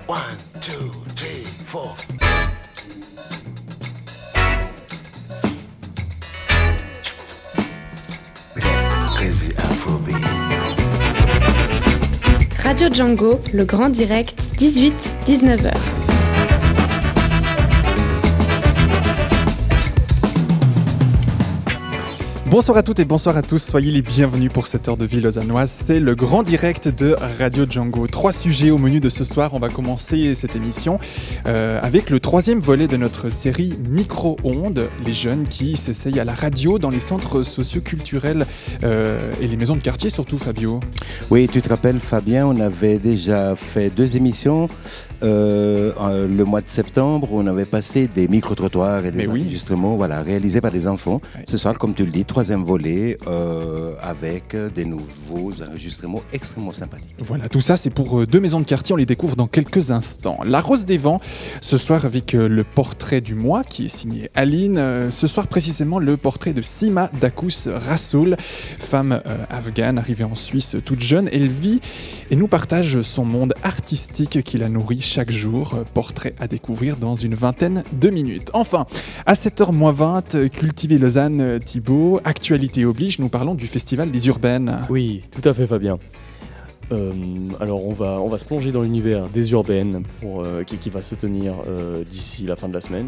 One, two, three, four. Crazy Afrobeat. Radio Django, le grand direct, 18-19h. Bonsoir à toutes et bonsoir à tous, soyez les bienvenus pour cette heure de vie lausannoise. C'est le grand direct de Radio Django. 3 sujets au menu de ce soir. On va commencer cette émission avec le 3e volet de notre série Micro-ondes. Les jeunes qui s'essayent à la radio dans les centres socio-culturels et les maisons de quartier surtout, Fabio. Oui, tu te rappelles Fabien, on avait déjà fait 2 émissions le mois de septembre. On avait passé des micro-trottoirs et des enregistrements réalisés par des enfants. Oui. Ce soir, comme tu le dis, 3e volet avec des nouveaux enregistrements extrêmement sympathiques. Voilà, tout ça c'est pour 2 maisons de quartier, on les découvre dans quelques instants. La Rose des Vents, ce soir avec le portrait du mois qui est signé Aline. Ce soir précisément le portrait de Sima Dakous Rassoul, femme afghane arrivée en Suisse toute jeune. Elle vit et nous partage son monde artistique qui la nourrit chaque jour. Portrait à découvrir dans une vingtaine de minutes. Enfin, à 7h-20, Cultiver Lausanne, Thibaut. Actualité oblige, nous parlons du festival des urbaines. Oui, tout à fait Fabien. Alors on va se plonger dans l'univers des urbaines qui va se tenir d'ici la fin de la semaine,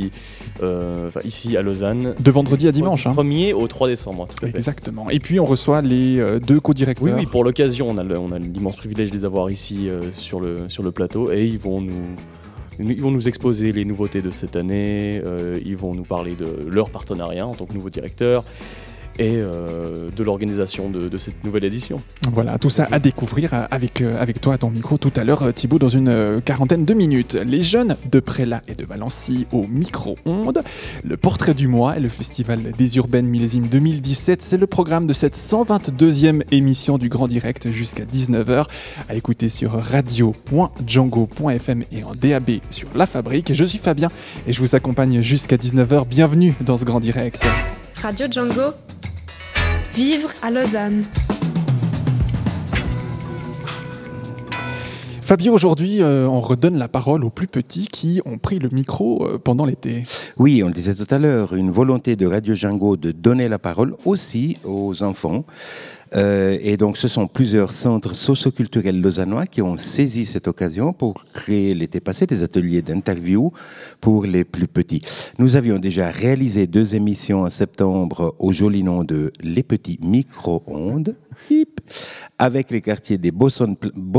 ici à Lausanne. De vendredi à dimanche. Du 1er au 3 décembre, tout à fait. Exactement. Et puis on reçoit les 2 co-directeurs. Oui, pour l'occasion, on a l'immense privilège de les avoir ici sur le plateau et ils vont nous exposer les nouveautés de cette année, ils vont nous parler de leur partenariat en tant que nouveau directeur et de l'organisation de cette nouvelle édition. Voilà, tout ça à découvrir avec toi à ton micro tout à l'heure, Thibaut, dans une quarantaine de minutes. Les jeunes de Prélat et de Valency au micro-ondes, le portrait du mois et le festival des urbaines millésime 2017, c'est le programme de cette 122e émission du Grand Direct jusqu'à 19h, à écouter sur radio.django.fm et en DAB sur La Fabrique. Je suis Fabien et je vous accompagne jusqu'à 19h. Bienvenue dans ce Grand Direct. Radio Django, vivre à Lausanne. Fabien, aujourd'hui, on redonne la parole aux plus petits qui ont pris le micro pendant l'été. Oui, on le disait tout à l'heure, une volonté de Radio Django de donner la parole aussi aux enfants. Et donc, ce sont plusieurs centres socio-culturels lausannois qui ont saisi cette occasion pour créer l'été passé des ateliers d'interview pour les plus petits. Nous avions déjà réalisé 2 émissions en septembre au joli nom de Les Petits Micro-ondes, avec les quartiers des Bossons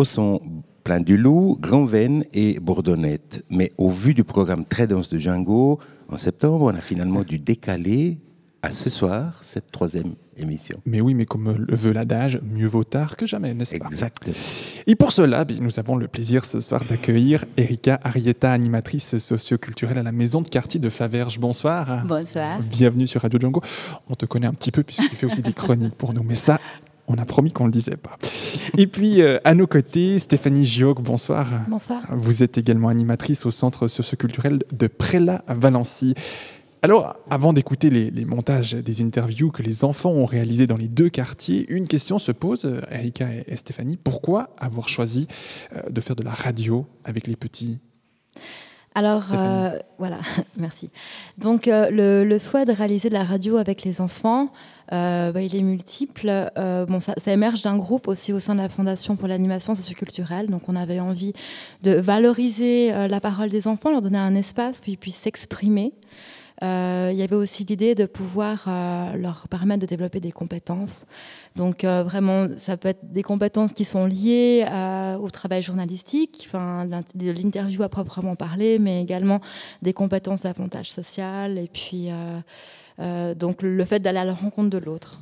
Plein du Loup, Grand-Venne et Bourdonnette. Mais au vu du programme très dense de Django, en septembre, on a finalement dû décaler à ce soir cette 3e émission. Mais oui, mais comme le veut l'adage, mieux vaut tard que jamais, n'est-ce pas ? Exactement. Et pour cela, nous avons le plaisir ce soir d'accueillir Erika Arietta, animatrice socio-culturelle à la maison de quartier de Faverges. Bonsoir. Bonsoir. Bienvenue sur Radio Django. On te connaît un petit peu puisque tu fais aussi des chroniques pour nous, mais ça, on a promis qu'on ne le disait pas. Et puis, à nos côtés, Stéphanie Gioc, bonsoir. Bonsoir. Vous êtes également animatrice au centre socio-culturel de Prélat à Valency. Alors, avant d'écouter les montages des interviews que les enfants ont réalisés dans les 2 quartiers, une question se pose, Erika et Stéphanie. Pourquoi avoir choisi de faire de la radio avec les petits ? Alors, voilà, merci. Donc, le souhait de réaliser de la radio avec les enfants, il est multiple. Ça émerge d'un groupe aussi au sein de la Fondation pour l'animation socioculturelle. Donc, on avait envie de valoriser la parole des enfants, leur donner un espace où ils puissent s'exprimer. Il y avait aussi l'idée de pouvoir leur permettre de développer des compétences. Donc vraiment, ça peut être des compétences qui sont liées au travail journalistique, de l'interview à proprement parler, mais également des compétences davantage sociales et puis donc le fait d'aller à la rencontre de l'autre.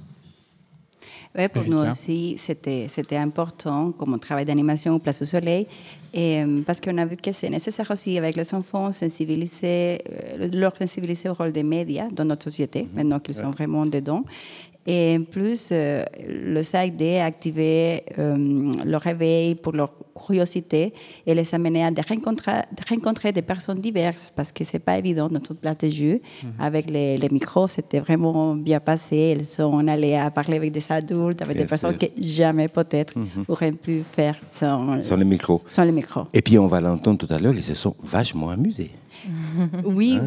Oui, pour nous aussi, c'était important comme travail d'animation au Place au Soleil, et, parce qu'on a vu que c'est nécessaire aussi avec les enfants, leur sensibiliser au rôle des médias dans notre société, maintenant qu'ils sont vraiment dedans. Et en plus, ça a aidé à activer leur réveil pour leur curiosité et les amener à rencontrer des personnes diverses parce que c'est pas évident dans toute place de jeu. Avec les micros, c'était vraiment bien passé. Elles sont allées à parler avec des adultes, avec des personnes que jamais peut-être auraient pu faire sans les micros. Sans les micros. Et puis on va l'entendre tout à l'heure, ils se sont vachement amusés. Oui.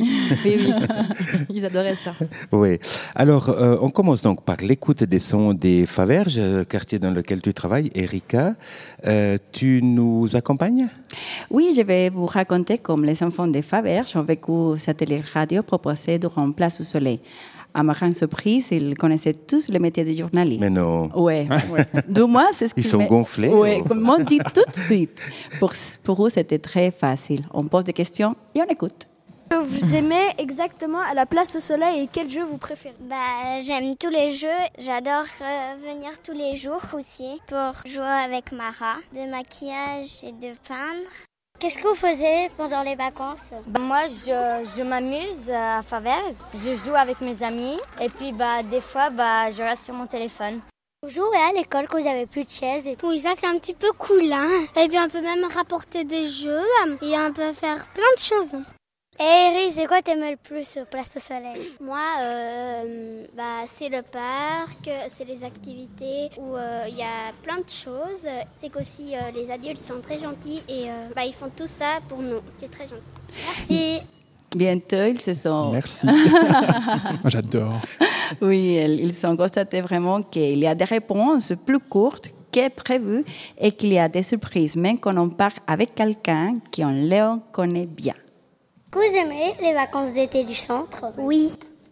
Ils adoraient ça. Oui. Alors, on commence donc par l'écoute des sons des Faverges, quartier dans lequel tu travailles. Erika, tu nous accompagnes? Oui, je vais vous raconter comme les enfants des Faverges ont vécu cet atelier radio proposé durant Place au Soleil. À ma grande surprise, ils connaissaient tous le métier de journaliste. Mais non. Ouais. De moi, c'est ce Ils sont gonflés. Oui, comme on dit tout de suite. Pour eux, c'était très facile. On pose des questions et on écoute. Vous aimez exactement à la Place au Soleil et quel jeu vous préférez? J'aime tous les jeux. J'adore venir tous les jours aussi pour jouer avec Mara, de maquillage et de peindre. Qu'est-ce que vous faisiez pendant les vacances? Moi, je m'amuse à Faverges. Je joue avec mes amis et puis des fois, je reste sur mon téléphone. Vous jouez à l'école quand vous n'avez plus de chaises et tout. Oui, ça c'est un petit peu cool. Et puis on peut même rapporter des jeux et on peut faire plein de choses. Et Eri, c'est quoi t'aimes le plus au Place au Soleil? Moi, c'est le parc, c'est les activités où il y a plein de choses. C'est qu'aussi les adultes sont très gentils et ils font tout ça pour nous. C'est très gentil. Merci. Bientôt, ils se sont... Merci. Moi, j'adore. Oui, ils ont constaté vraiment qu'il y a des réponses plus courtes que prévues et qu'il y a des surprises, même quand on part avec quelqu'un qu'on les connaît bien. Vous aimez les vacances d'été du centre? Oui.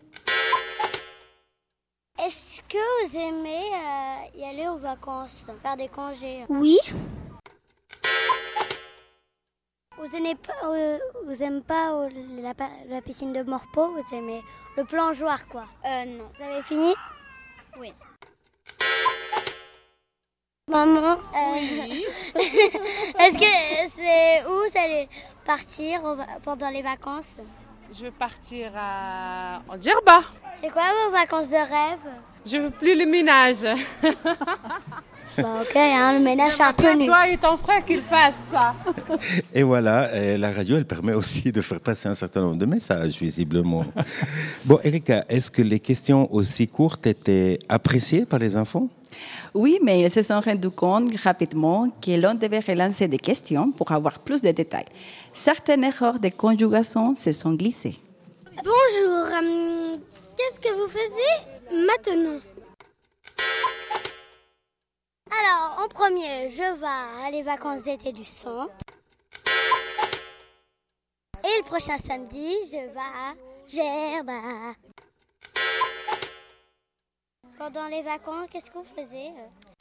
Est-ce que vous aimez y aller aux vacances, faire des congés? Oui. Vous aimez pas la piscine de Morpeau? Vous aimez le plongeoir, quoi? Non. Vous avez fini? Oui. Maman, oui. Est-ce que c'est où vous allez partir pendant les vacances? Je vais partir en Djerba. C'est quoi vos vacances de rêve? Je veux plus le ménage. Ok, le ménage c'est un peu nul. Toi et ton frère qu'ils fassent ça. Et voilà, la radio, elle permet aussi de faire passer un certain nombre de messages, visiblement. Bon, Erika, est-ce que les questions aussi courtes étaient appréciées par les enfants? Oui, mais ils se sont rendus compte rapidement que l'on devait relancer des questions pour avoir plus de détails. Certaines erreurs de conjugation se sont glissées. Bonjour, qu'est-ce que vous faisiez maintenant? Alors, en premier, je vais à les vacances d'été du centre. Et le prochain samedi, je vais à Djerba. Pendant les vacances, qu'est-ce que vous faisiez?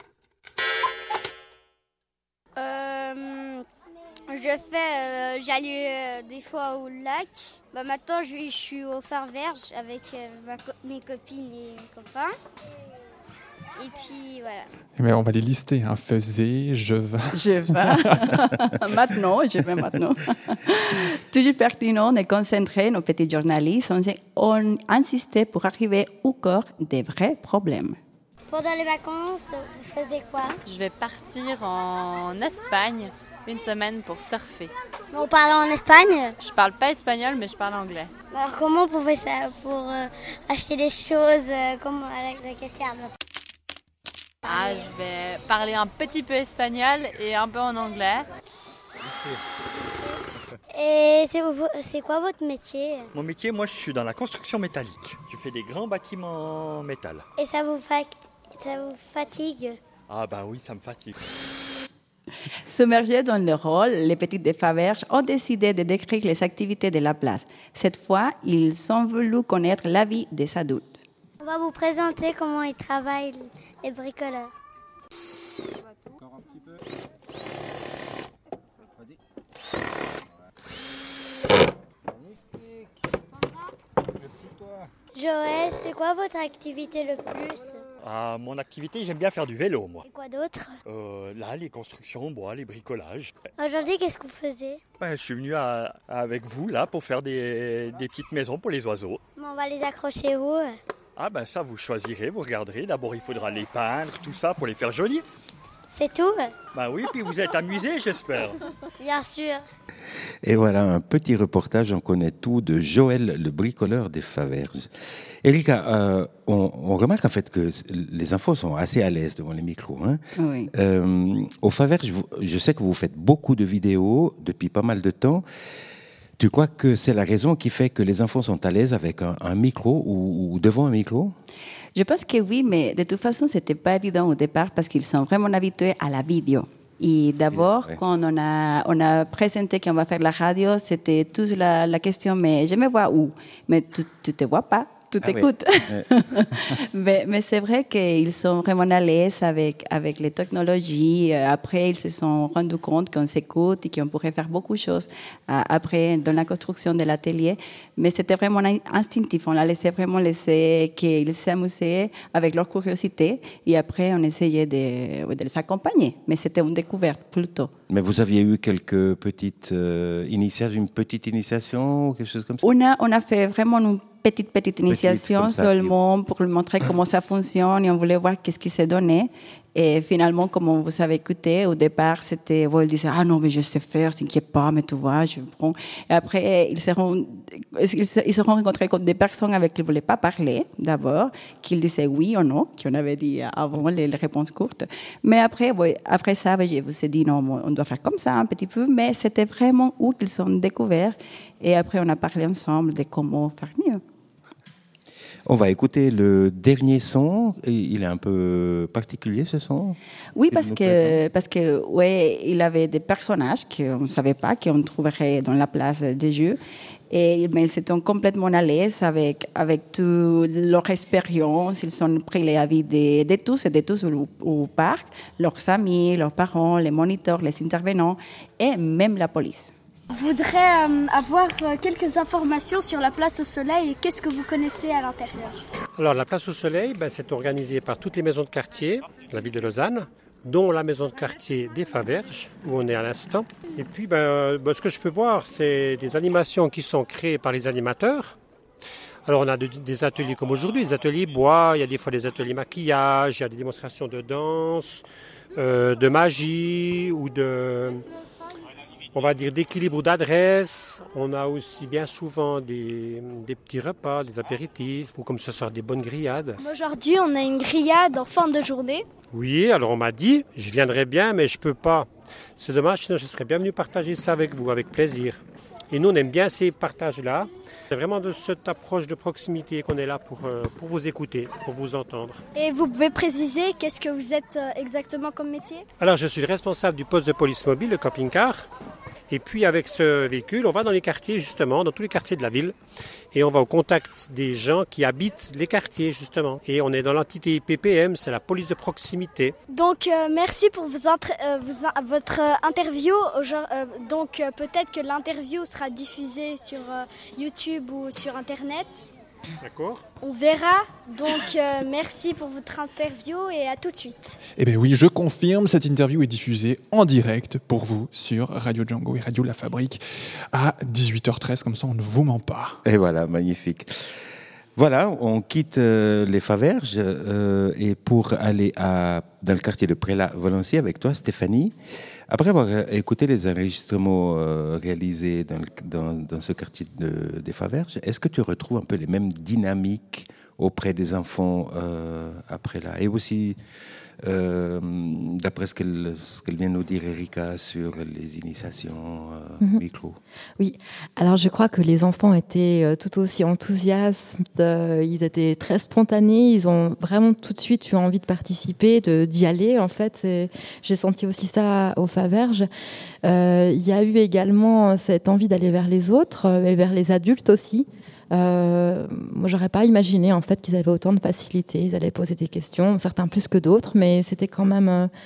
J'allais des fois au lac. Maintenant, je suis au Faverges avec mes copines et mes copains. Et puis, voilà. Mais on va les lister. Faisais, je vais. Je vais. Maintenant, je vais maintenant. Toujours pertinent de concentrer nos petits journalistes. On insistait pour arriver au cœur des vrais problèmes. Pendant les vacances, vous faisiez quoi? Je vais partir en Espagne une semaine pour surfer. On parle en Espagne? Je parle pas espagnol, mais je parle anglais. Alors comment on pouvait ça pour acheter des choses comme à la caissière? Je vais parler un petit peu espagnol et un peu en anglais. Et c'est quoi votre métier? Mon métier, moi, je suis dans la construction métallique. Je fais des grands bâtiments en métal. Et ça vous fatigue? Ah oui, ça me fatigue. Submergés dans leur rôle, les petites des Faverges ont décidé de décrire les activités de la place. Cette fois, ils ont voulu connaître la vie des adultes. On va vous présenter comment ils travaillent, les bricoleurs. Joël, c'est quoi votre activité le plus? Mon activité, j'aime bien faire du vélo, moi. Et quoi d'autre? Là, les constructions, les bricolages. Aujourd'hui, qu'est-ce que vous faisiez? Je suis venu avec vous, là, pour faire des petites maisons pour les oiseaux. On va les accrocher où? Ah ben ça, vous choisirez, vous regarderez. D'abord, il faudra les peindre, tout ça, pour les faire jolis. C'est tout? Ben oui, puis vous êtes amusés, j'espère. Bien sûr. Et voilà un petit reportage, on connaît tout, de Joël, le bricoleur des Faverges. Erika, on remarque en fait que les enfants sont assez à l'aise devant les micros. Hein. Oui. Au Faverges, je sais que vous faites beaucoup de vidéos depuis pas mal de temps. Tu crois que c'est la raison qui fait que les enfants sont à l'aise avec un micro ou devant un micro? Je pense que oui, mais de toute façon, c'était pas évident au départ parce qu'ils sont vraiment habitués à la vidéo. Et d'abord, quand on a présenté qu'on va faire la radio, c'était toute la question, mais je me vois où? Mais tu te vois pas, tu t'écoutes. Ouais. mais c'est vrai qu'ils sont vraiment à l'aise avec les technologies. Après, ils se sont rendus compte qu'on s'écoute et qu'on pourrait faire beaucoup de choses après dans la construction de l'atelier. Mais c'était vraiment instinctif. On l'a laissé qu'ils s'amusaient avec leur curiosité. Et après, on essayait de les accompagner. Mais c'était une découverte plutôt. Mais vous aviez eu quelques petites une petite initiation ou quelque chose comme ça? On a fait vraiment une petite initiation seulement pour lui montrer comment ça fonctionne et on voulait voir qu'est-ce qui s'est donné. Et finalement, comme vous avez écouté, au départ, c'était, ils disaient, ah non, mais je sais faire, t'inquiète pas, mais tu vois, je prends. Et après, ils se sont rencontrés avec des personnes avec qui ils ne voulaient pas parler, d'abord, qu'ils disaient oui ou non, qu'on avait dit avant les réponses courtes. Mais après ça, je vous ai dit, non, on doit faire comme ça un petit peu, mais c'était vraiment où qu'ils sont découverts. Et après, on a parlé ensemble de comment faire mieux. On va écouter le dernier son. Il est un peu particulier, ce son. Oui, parce que ouais, il avait des personnages qu'on ne savait pas, qu'on trouverait dans la place des jeux. Mais ils étaient complètement à l'aise avec toute leur expérience. Ils ont pris les avis de tous au parc, leurs amis, leurs parents, les moniteurs, les intervenants et même la police. Je voudrais avoir quelques informations sur la place au soleil et qu'est-ce que vous connaissez à l'intérieur. Alors la place au soleil, c'est organisé par toutes les maisons de quartier de la ville de Lausanne, dont la maison de quartier des Faverges, où on est à l'instant. Et puis ce que je peux voir, c'est des animations qui sont créées par les animateurs. Alors on a des ateliers comme aujourd'hui, des ateliers bois, il y a des fois des ateliers maquillage, il y a des démonstrations de danse, de magie ou on va dire d'équilibre ou d'adresse. On a aussi bien souvent des petits repas, des apéritifs, ou comme ce soir des bonnes grillades. Aujourd'hui, on a une grillade en fin de journée. Oui, alors on m'a dit, je viendrais bien, mais je peux pas. C'est dommage, sinon je serais bien venu partager ça avec vous, avec plaisir. Et nous, on aime bien ces partages-là. C'est vraiment de cette approche de proximité qu'on est là pour vous écouter, pour vous entendre. Et vous pouvez préciser qu'est-ce que vous êtes exactement comme métier? Alors, je suis le responsable du poste de police mobile, le camping-car. Et puis avec ce véhicule, on va dans les quartiers justement, dans tous les quartiers de la ville. Et on va au contact des gens qui habitent les quartiers justement. Et on est dans l'entité PPM, c'est la police de proximité. Donc merci pour votre interview. Donc peut-être que l'interview sera diffusée sur YouTube ou sur Internet. D'accord. On verra. Donc merci pour votre interview et à tout de suite. Eh bien oui, je confirme, cette interview est diffusée en direct pour vous sur Radio Django et Radio La Fabrique à 18h13, comme ça on ne vous ment pas. Et voilà, magnifique. Voilà, on quitte les Faverges et pour aller dans le quartier de Prélat-Valency avec toi, Stéphanie. Après avoir écouté les enregistrements réalisés dans ce quartier des Faverges, est-ce que tu retrouves un peu les mêmes dynamiques auprès des enfants après là? Et aussi, d'après ce qu'elle vient nous dire, Erika, sur les initiations micro. Oui, alors je crois que les enfants étaient tout aussi enthousiastes, ils étaient très spontanés, ils ont vraiment tout de suite eu envie de participer, d'y aller en fait. Et j'ai senti aussi ça au Faverges. Il y a eu également cette envie d'aller vers les autres, et vers les adultes aussi. Moi, j'aurais pas imaginé en fait qu'ils avaient autant de facilité. Ils allaient poser des questions, certains plus que d'autres, mais c'était quand même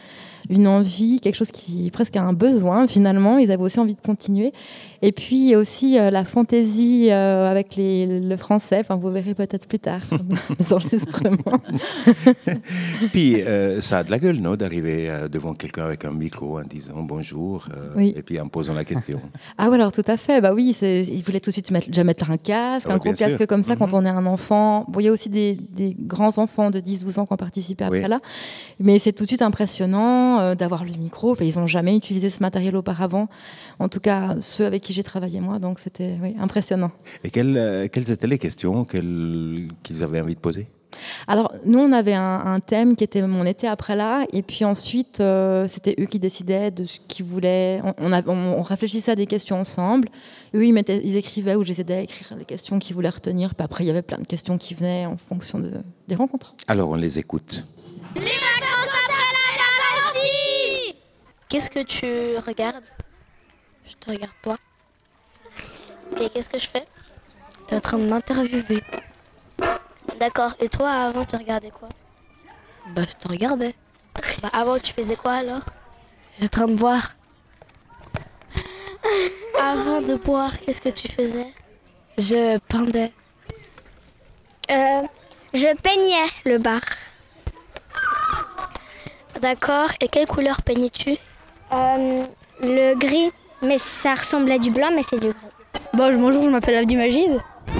une envie, quelque chose qui presque un besoin finalement. Ils avaient aussi envie de continuer. Et puis il y a aussi la fantaisie avec le français. Enfin, vous verrez peut-être plus tard les enregistrements. Puis ça a de la gueule, non, d'arriver devant quelqu'un avec un micro en disant bonjour oui. et puis en posant la question. Ah oui, alors tout à fait. Bah oui, ils voulaient tout de suite mettre un casque, un gros casque comme ça quand on est un enfant. Bon, il y a aussi des grands enfants de 10-12 ans qui ont participé après là. Mais c'est tout de suite impressionnant d'avoir le micro. Enfin, ils n'ont jamais utilisé ce matériel auparavant. En tout cas, ceux avec qui j'ai travaillé moi. Donc c'était impressionnant. Et quelles étaient les questions qu'ils avaient envie de poser ? Alors, nous, on avait un thème qui était mon été après là, et puis ensuite, c'était eux qui décidaient de ce qu'ils voulaient. On réfléchissait à des questions ensemble. Eux, ils écrivaient ou j'essayais d'écrire les questions qu'ils voulaient retenir. Puis après, il y avait plein de questions qui venaient en fonction des rencontres. Alors, on les écoute. Les vacances après la galaxie. Qu'est-ce que tu regardes ? Je te regarde toi. Et qu'est-ce que je fais ? Tu es en train de m'interviewer. D'accord. Et toi, avant, tu regardais quoi ? Bah, je te regardais. Bah, avant, tu faisais quoi alors ? J'étais en train de boire. Avant de boire, qu'est-ce que tu faisais ? Je peindais. Je peignais le bar. D'accord. Et quelle couleur peignais-tu ? Le gris. Mais ça ressemble à du blanc, mais c'est du gris. Bonjour, je m'appelle Abdimajid.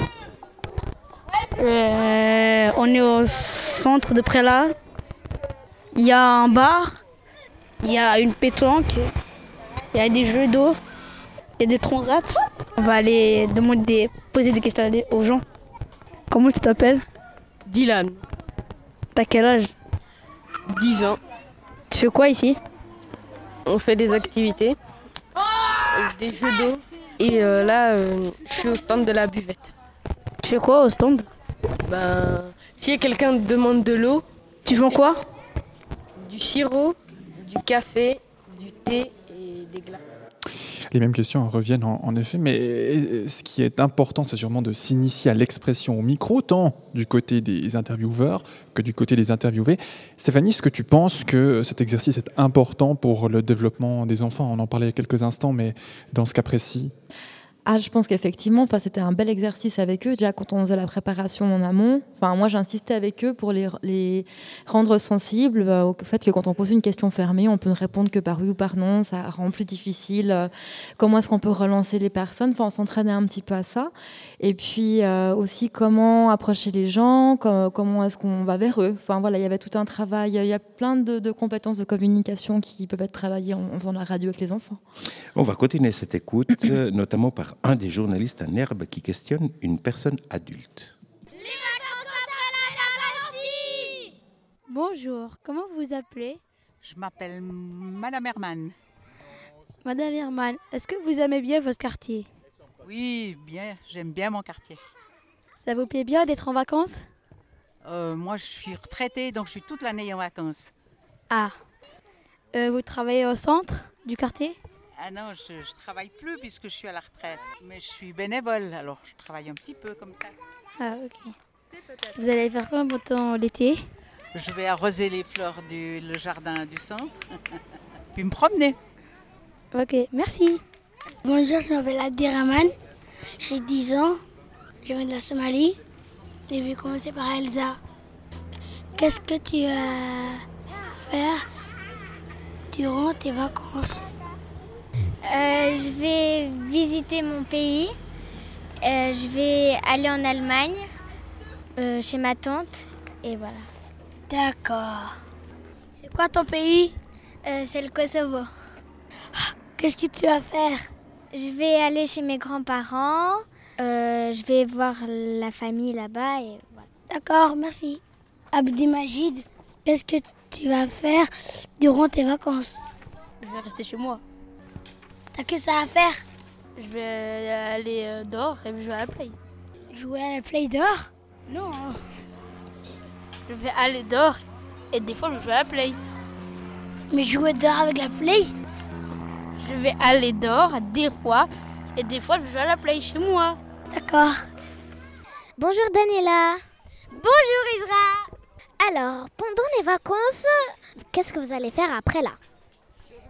On est au centre de Prélat. Il y a un bar, il y a une pétanque, il y a des jeux d'eau, il y a des transats. On va aller poser des questions aux gens. Comment tu t'appelles ? Dylan. T'as quel âge ? 10 ans. Tu fais quoi ici ? On fait des activités, des jeux d'eau. Et là, je suis au stand de la buvette. Tu fais quoi au stand ? Si quelqu'un te demande de l'eau... Tu vends quoi ? Du sirop, du café, du thé et des glaces. Les mêmes questions reviennent en effet, mais ce qui est important, c'est sûrement de s'initier à l'expression au micro, tant du côté des intervieweurs que du côté des interviewés. Stéphanie, est-ce que tu penses que cet exercice est important pour le développement des enfants ? On en parlait il y a quelques instants, mais dans ce cas précis ? Je pense qu'effectivement, c'était un bel exercice avec eux. Déjà, quand on faisait la préparation en amont, moi, j'insistais avec eux pour les rendre sensibles au fait que quand on pose une question fermée, on peut ne répondre que par oui ou par non. Ça rend plus difficile. Comment est-ce qu'on peut relancer les personnes ? On s'entraînait un petit peu à ça. Et puis aussi, comment approcher les gens ? Comment est-ce qu'on va vers eux ? Il y avait tout un travail. Il y a plein de compétences de communication qui peuvent être travaillées en faisant la radio avec les enfants. On va continuer cette écoute, notamment par un des journalistes en herbe qui questionne une personne adulte. Les vacances après la galaxie. Bonjour, comment vous vous appelez ? Je m'appelle Madame Herman. Madame Herman, est-ce que vous aimez bien votre quartier ? Oui, bien, j'aime bien mon quartier. Ça vous plaît bien d'être en vacances ? Moi, je suis retraitée, donc je suis toute l'année en vacances. Vous travaillez au centre du quartier ? Ah non, je ne travaille plus puisque je suis à la retraite. Mais je suis bénévole, alors je travaille un petit peu comme ça. Ah, ok. Vous allez faire quoi pendant l'été ? Je vais arroser les fleurs le jardin du centre, puis me promener. Ok, merci. Bonjour, je m'appelle Abdirahman, j'ai 10 ans, je viens de la Somalie. Je vais commencer par Elsa. Qu'est-ce que tu vas faire durant tes vacances ? Je vais visiter mon pays. Je vais aller en Allemagne, chez ma tante, et voilà. D'accord. C'est quoi ton pays ? C'est le Kosovo. Qu'est-ce que tu vas faire ? Je vais aller chez mes grands-parents. Je vais voir la famille là-bas, et voilà. D'accord, merci. Abdimajid, qu'est-ce que tu vas faire durant tes vacances ? Je vais rester chez moi. T'as que ça à faire ? Je vais aller dehors et jouer à la play. Jouer à la play dehors ? Non. Je vais aller dehors et des fois je vais jouer à la play. Mais jouer dehors avec la play ? Je vais aller dehors des fois et des fois je vais jouer à la play chez moi. D'accord. Bonjour Daniela. Bonjour Isra. Alors, pendant les vacances, qu'est-ce que vous allez faire après là ?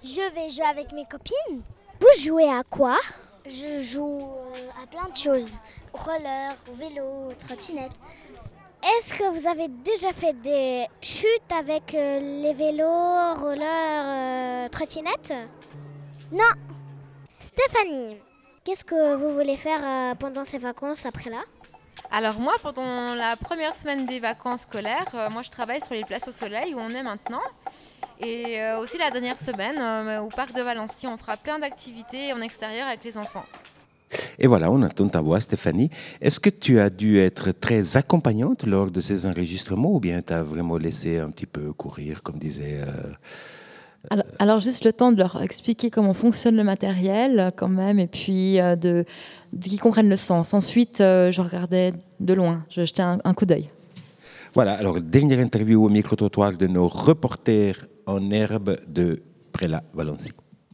Je vais jouer avec mes copines. Vous jouez à quoi? Je joue à plein de choses. Roller, vélo, trottinette. Est-ce que vous avez déjà fait des chutes avec les vélos, rollers, trottinettes? Non. Stéphanie, qu'est-ce que vous voulez faire pendant ces vacances après là? Alors moi, pendant la première semaine des vacances scolaires, moi je travaille sur les places au soleil où on est maintenant. Et aussi la dernière semaine, au parc de Valency, on fera plein d'activités en extérieur avec les enfants. Et voilà, on entend ta voix, Stéphanie. Est-ce que tu as dû être très accompagnante lors de ces enregistrements ou bien tu as vraiment laissé un petit peu courir, comme disait... Alors, juste le temps de leur expliquer comment fonctionne le matériel quand même, et puis qu'ils comprennent le sens. Ensuite, je regardais de loin, je jetais un coup d'œil. Voilà, alors dernière interview au micro-trottoir de nos reporters en herbe de Prélat Valency.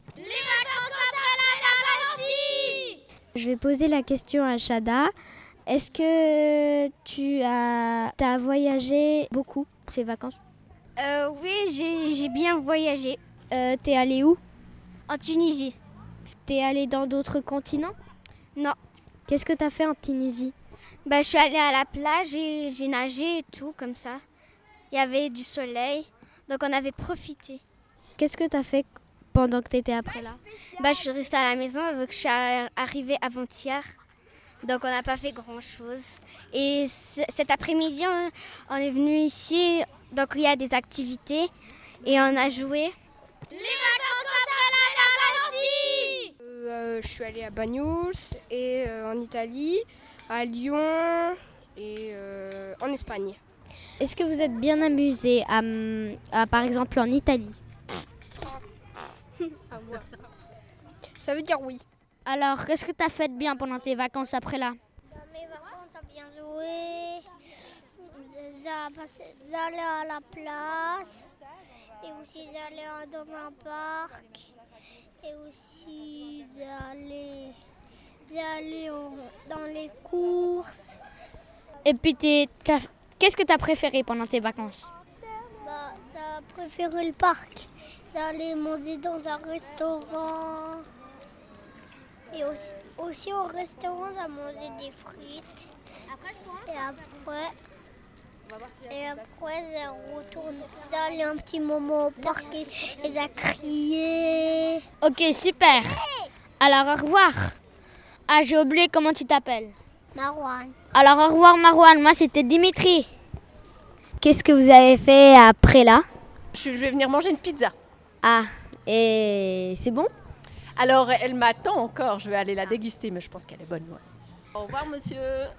Je vais poser la question à Chada. Est-ce que tu as voyagé beaucoup ces vacances? Oui, j'ai bien voyagé. T'es allé où? En Tunisie. T'es allé dans d'autres continents? Non. Qu'est-ce que t'as fait en Tunisie? Je suis allée à la plage et j'ai nagé et tout comme ça. Il y avait du soleil, donc on avait profité. Qu'est-ce que t'as fait pendant que t'étais après là? Je suis restée à la maison vu que je suis arrivée avant-hier. Donc on n'a pas fait grand-chose. Et cet après-midi, on est venu ici, donc il y a des activités et on a joué. Les vacances après la Valency! Je suis allée à Bagnols et en Italie, à Lyon et en Espagne. Est-ce que vous êtes bien amusé par exemple en Italie? Ça veut dire oui. Alors, qu'est-ce que tu as fait de bien pendant tes vacances après là? Dans mes vacances, on a bien joué. J'allais à la place. Et aussi j'allais dans un parc. Et aussi j'allais dans les courses. Et puis, qu'est-ce que tu as préféré pendant tes vacances? J'ai préféré le parc. J'allais manger dans un restaurant. Et aussi au restaurant, j'ai mangé des frites. Et après j'ai retourné. J'allais un petit moment au parc et j'ai crié. Ok, super. Alors, au revoir. Ah, j'ai oublié comment tu t'appelles. Marwan. Alors, au revoir Marwan, moi c'était Dimitri. Qu'est-ce que vous avez fait après là? Je vais venir manger une pizza. Ah, et c'est bon? Alors, elle m'attend encore, je vais aller la déguster, mais je pense qu'elle est bonne. Ouais. Au revoir, monsieur.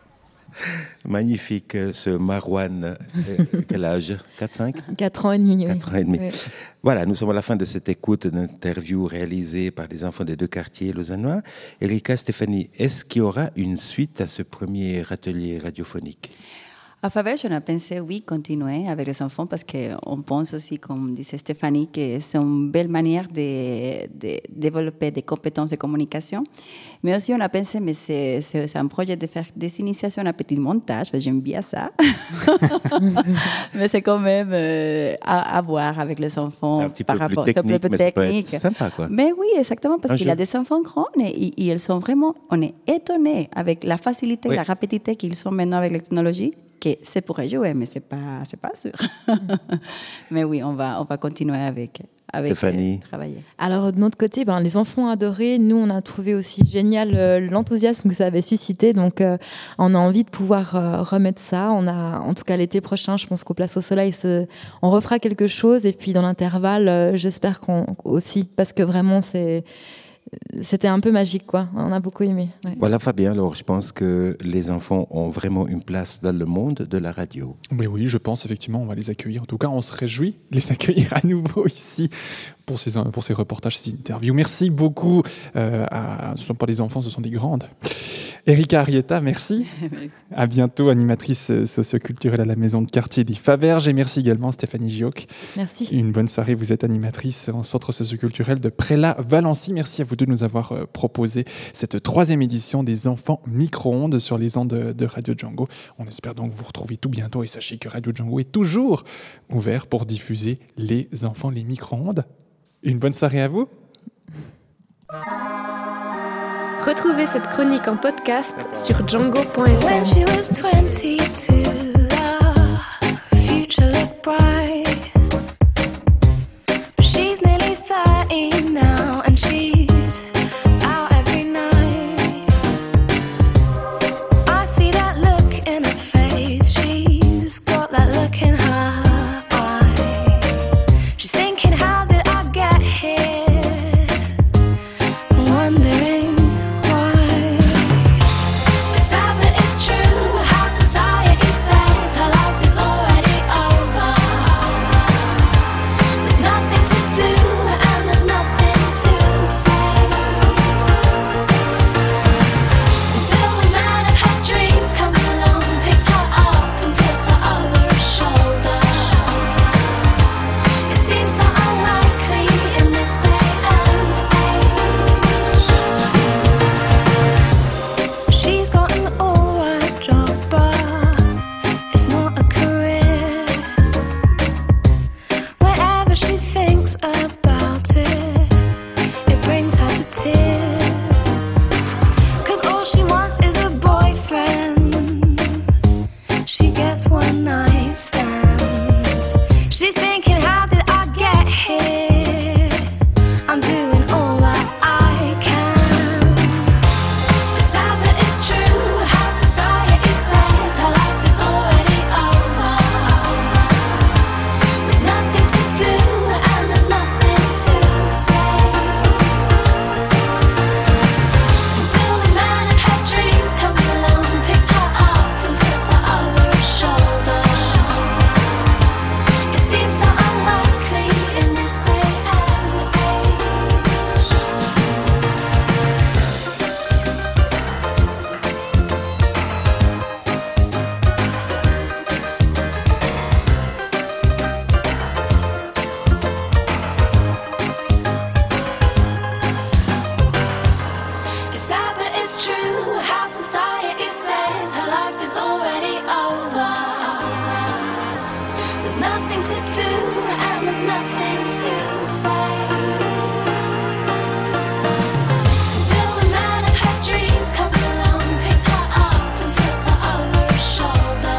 Magnifique, ce Marwan. Quel âge? 4-5? 4 ans et demi. 4 ans et demi. Oui. Voilà, nous sommes à la fin de cette écoute d'interview réalisée par les enfants des 2 quartiers lausannois. Erika, Stéphanie, est-ce qu'il y aura une suite à ce premier atelier radiophonique? À Faverges, on a pensé, oui, continuer avec les enfants parce qu'on pense aussi, comme disait Stéphanie, que c'est une belle manière de développer des compétences de communication. Mais aussi, on a pensé, mais c'est un projet de faire des initiations à petit montage, parce que j'aime bien ça. Mais c'est quand même à voir avec les enfants. C'est un petit peu plus technique, mais ça peut être sympa, quoi. Mais oui, exactement, parce qu'il y a des enfants grands et ils sont vraiment, on est étonnés avec la facilité, la rapidité qu'ils sont maintenant avec la technologie. Que c'est pour jouer, mais c'est pas sûr. Mais oui, on va continuer avec Stéphanie. Travailler. Alors de notre côté, les enfants ont adoré. Nous, on a trouvé aussi génial l'enthousiasme que ça avait suscité. Donc, on a envie de pouvoir remettre ça. On a, en tout cas, l'été prochain, je pense qu'au Place au Soleil, on refera quelque chose. Et puis, dans l'intervalle, j'espère qu'on aussi, parce que vraiment, c'était un peu magique, quoi. On a beaucoup aimé. Ouais. Voilà, Fabien. Alors, je pense que les enfants ont vraiment une place dans le monde de la radio. Oui, je pense effectivement, on va les accueillir. En tout cas, on se réjouit de les accueillir à nouveau ici pour ces reportages, ces interviews. Merci beaucoup. Ce ne sont pas des enfants, ce sont des grandes. Erika Arietta, merci. À bientôt, animatrice socioculturelle à la maison de quartier des Faverges. Et merci également Stéphanie Gioc. Merci. Une bonne soirée. Vous êtes animatrice en centre socioculturel de Prélat Valency. Merci à vous de nous avoir proposé cette 3e édition des enfants micro-ondes sur les ondes de Radio Django. On espère donc vous retrouver tout bientôt. Et sachez que Radio Django est toujours ouvert pour diffuser les enfants, les micro-ondes. Une bonne soirée à vous. Retrouvez cette chronique en podcast sur django.fr. When she was 22, the future looked bright. But she's nearly 30 now, and she's out every night. I see that look in her face, she's got that look in her eye. She's thinking, how did I get here? Wondering why. Sad but it's true, how society says her life is already over. There's nothing to do and there's nothing to say. Until the man of her dreams comes along, picks her up and puts her over his shoulder. It seems so unlikely in this day and age. She's got an alright job, but it's not a career. Whenever she thinks about it, it brings her to tears. 'Cause all she wants is a boyfriend. She gets one night stands. She's thinking, how did I get here? I'm doing all that I can. Sad but it's true, how society says her life is already over. There's nothing to do and there's nothing to say. Until the man of her dreams comes along, picks her up and puts her over his shoulder. It seems so unlikely in this day and age. It's sad but it's true, how society says her life is already over. There's nothing to do and there's nothing to say. Until the man of her dreams comes along, picks her up and puts her over his shoulder.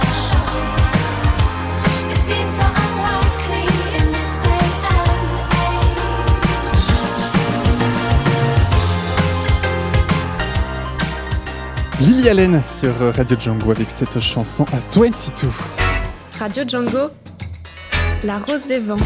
It seems so unlikely in this day and age. Lily Allen sur Radio Django avec cette chanson à 22. Radio Django, la rose des vents.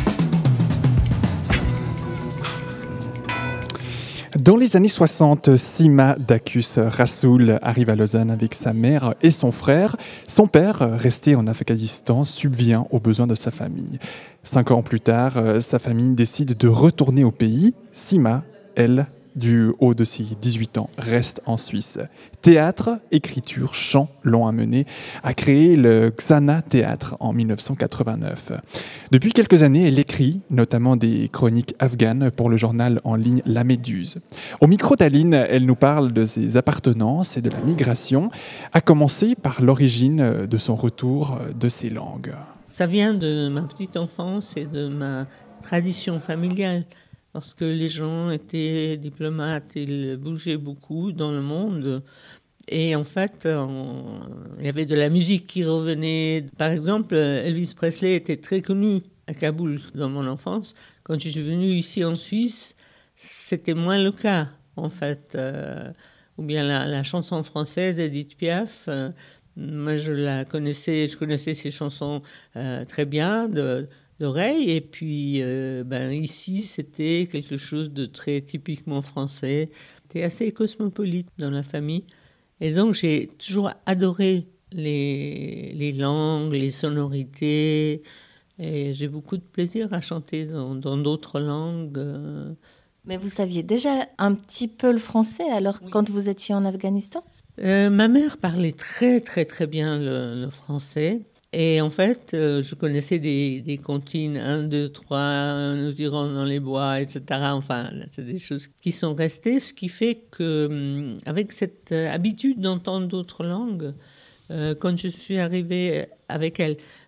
Dans les années 60, Sima Dacus Rassoul arrive à Lausanne avec sa mère et son frère. Son père, resté en Afghanistan, subvient aux besoins de sa famille. 5 ans plus tard, sa famille décide de retourner au pays. Sima, elle, du haut de ses 18 ans, reste en Suisse. Théâtre, écriture, chant l'ont amené à créer le Xana Théâtre en 1989. Depuis quelques années, elle écrit notamment des chroniques afghanes pour le journal en ligne La Méduse. Au micro d'Aline, elle nous parle de ses appartenances et de la migration, à commencer par l'origine de son retour de ses langues. Ça vient de ma petite enfance et de ma tradition familiale. Lorsque les gens étaient diplomates, ils bougeaient beaucoup dans le monde. Et en fait, il y avait de la musique qui revenait. Par exemple, Elvis Presley était très connu à Kaboul dans mon enfance. Quand je suis venue ici en Suisse, c'était moins le cas, en fait. Ou bien la chanson française, Edith Piaf, moi je connaissais ses chansons très bien, d'oreille, et puis ici c'était quelque chose de très typiquement français. C'était assez cosmopolite dans la famille, et donc j'ai toujours adoré les langues, les sonorités, et j'ai beaucoup de plaisir à chanter dans d'autres langues. Mais vous saviez déjà un petit peu le français alors quand vous étiez en Afghanistan ? Ma mère parlait très très très bien le français. Et en fait, je connaissais des comptines 1, 2, 3, nous irons dans les bois, etc. Enfin, c'est des choses qui sont restées, ce qui fait que, avec cette habitude d'entendre d'autres langues, quand je suis arrivée avec elle,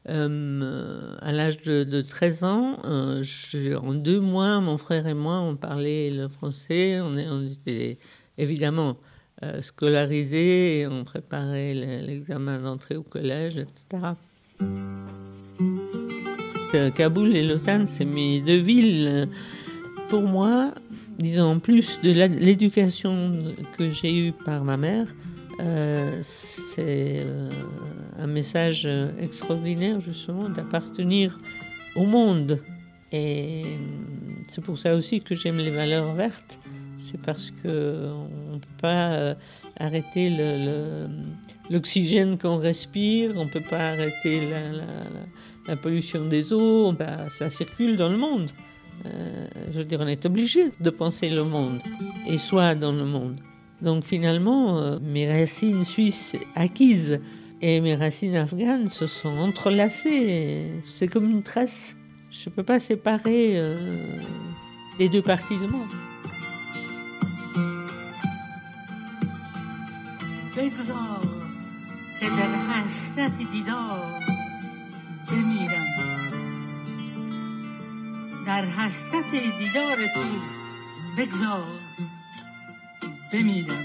À l'âge de 13 ans, en 2 mois, mon frère et moi, on parlait le français. On était évidemment scolarisés et on préparait l'examen d'entrée au collège, etc. Kaboul et Lausanne, c'est mes 2 villes. Pour moi, disons, en plus de l'éducation que j'ai eue par ma mère, c'est un message extraordinaire, justement, d'appartenir au monde. Et c'est pour ça aussi que j'aime les valeurs vertes. C'est parce qu'on ne peut pas arrêter l'oxygène qu'on respire, on ne peut pas arrêter la pollution des eaux, ça circule dans le monde. Je veux dire, on est obligé de penser le monde et soi dans le monde. Donc finalement, mes racines suisses acquises et mes racines afghanes se sont entrelacées. C'est comme une tresse. Je ne peux pas séparer les 2 parties de moi. بگذار که در حسرت دیدار بمیرم در حسرت دیدار تو بگذار بمیرم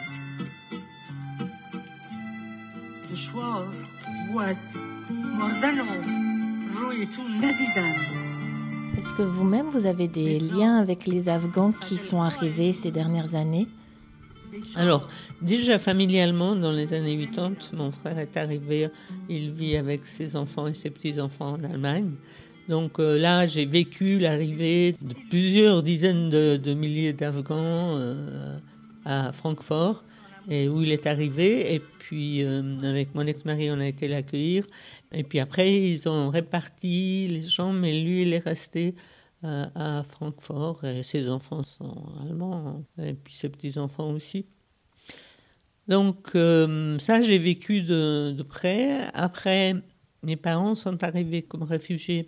دشوار بود مردن و روی تو ندیدم. Est-ce que vous-même, vous avez des liens avec les Afghans qui sont arrivés ces dernières années ? Alors, déjà familialement, dans les années 80, mon frère est arrivé, il vit avec ses enfants et ses petits-enfants en Allemagne. Donc là, j'ai vécu l'arrivée de plusieurs dizaines de milliers d'Afghans à Francfort, et où il est arrivé. Et puis, avec mon ex-mari, on a été l'accueillir. Et puis après, ils ont réparti les gens, mais lui, il est resté à Francfort. Et ses enfants sont allemands, et puis ses petits-enfants aussi. Donc ça, j'ai vécu de près. Après, mes parents sont arrivés comme réfugiés.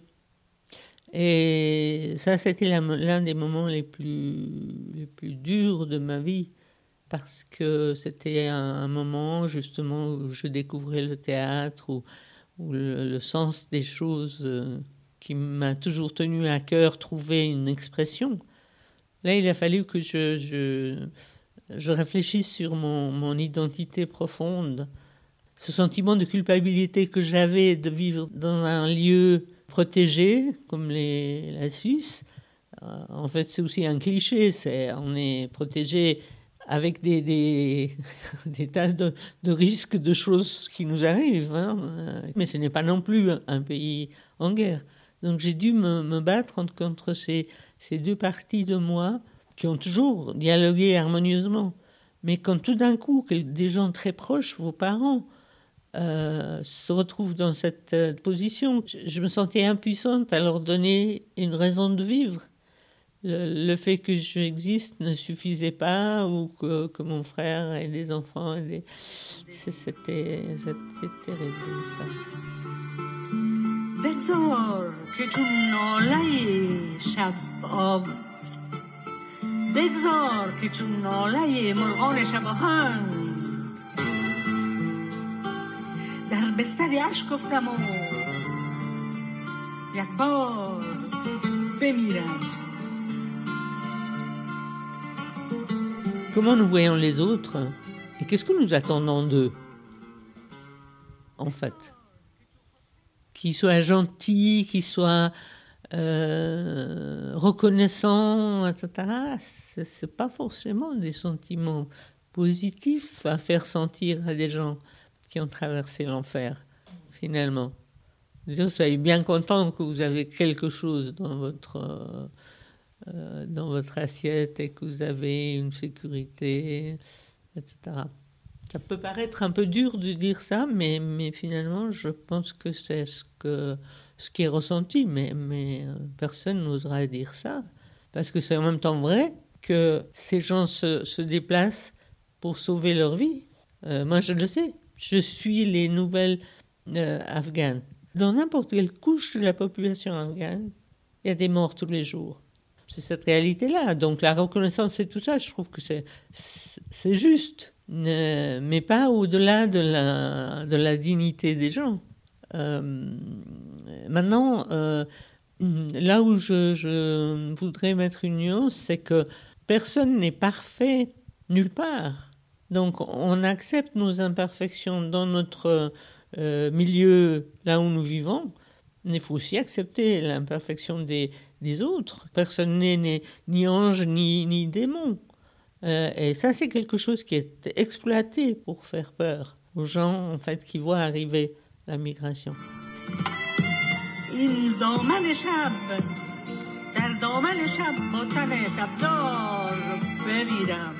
Et ça, c'était l'un des moments les plus durs de ma vie, parce que c'était un moment justement où je découvrais le théâtre, où le sens des choses qui m'a toujours tenu à cœur trouvait une expression. Là, il a fallu que je réfléchisse sur mon identité profonde, ce sentiment de culpabilité que j'avais de vivre dans un lieu protégé comme la Suisse. En fait, c'est aussi un cliché, on est protégé avec des tas de risques, de choses qui nous arrivent, hein. Mais ce n'est pas non plus un pays en guerre. Donc j'ai dû me battre contre ces 2 parties de moi qui ont toujours dialogué harmonieusement. Mais quand tout d'un coup, des gens très proches, vos parents, se retrouvent dans cette position, je me sentais impuissante à leur donner une raison de vivre. Le fait que j'existe ne suffisait pas, ou que mon frère ait des enfants. C'était terrible, ça. بگذار که چون ناله شب آب بگذار که چون ناله مرغان شب آهنگ در بستر اشک افتم و یک بار بمیرم. Comment nous voyons les autres et qu'est-ce que nous attendons d'eux, en fait? Qu'ils soient gentils, qu'ils soient reconnaissants, etc. C'est pas forcément des sentiments positifs à faire sentir à des gens qui ont traversé l'enfer, finalement. Vous soyez bien content que vous avez quelque chose dans votre assiette et que vous avez une sécurité, etc. Ça peut paraître un peu dur de dire ça, mais finalement, je pense que c'est ce qui est ressenti. Mais personne n'osera dire ça, parce que c'est en même temps vrai que ces gens se déplacent pour sauver leur vie. Moi, je le sais. Je suis les nouvelles afghanes. Dans n'importe quelle couche de la population afghane, il y a des morts tous les jours. C'est cette réalité-là. Donc la reconnaissance et tout ça, je trouve que c'est juste. Mais pas au-delà de la dignité des gens. Maintenant, là où je voudrais mettre une nuance, c'est que personne n'est parfait nulle part. Donc, on accepte nos imperfections dans notre milieu, là où nous vivons. Mais il faut aussi accepter l'imperfection des autres. Personne n'est ni ange ni démon. Et ça, c'est quelque chose qui est exploité pour faire peur aux gens en fait, qui voient arriver la migration. این دامن شب در دامن شب با تن تبدار بمیرم.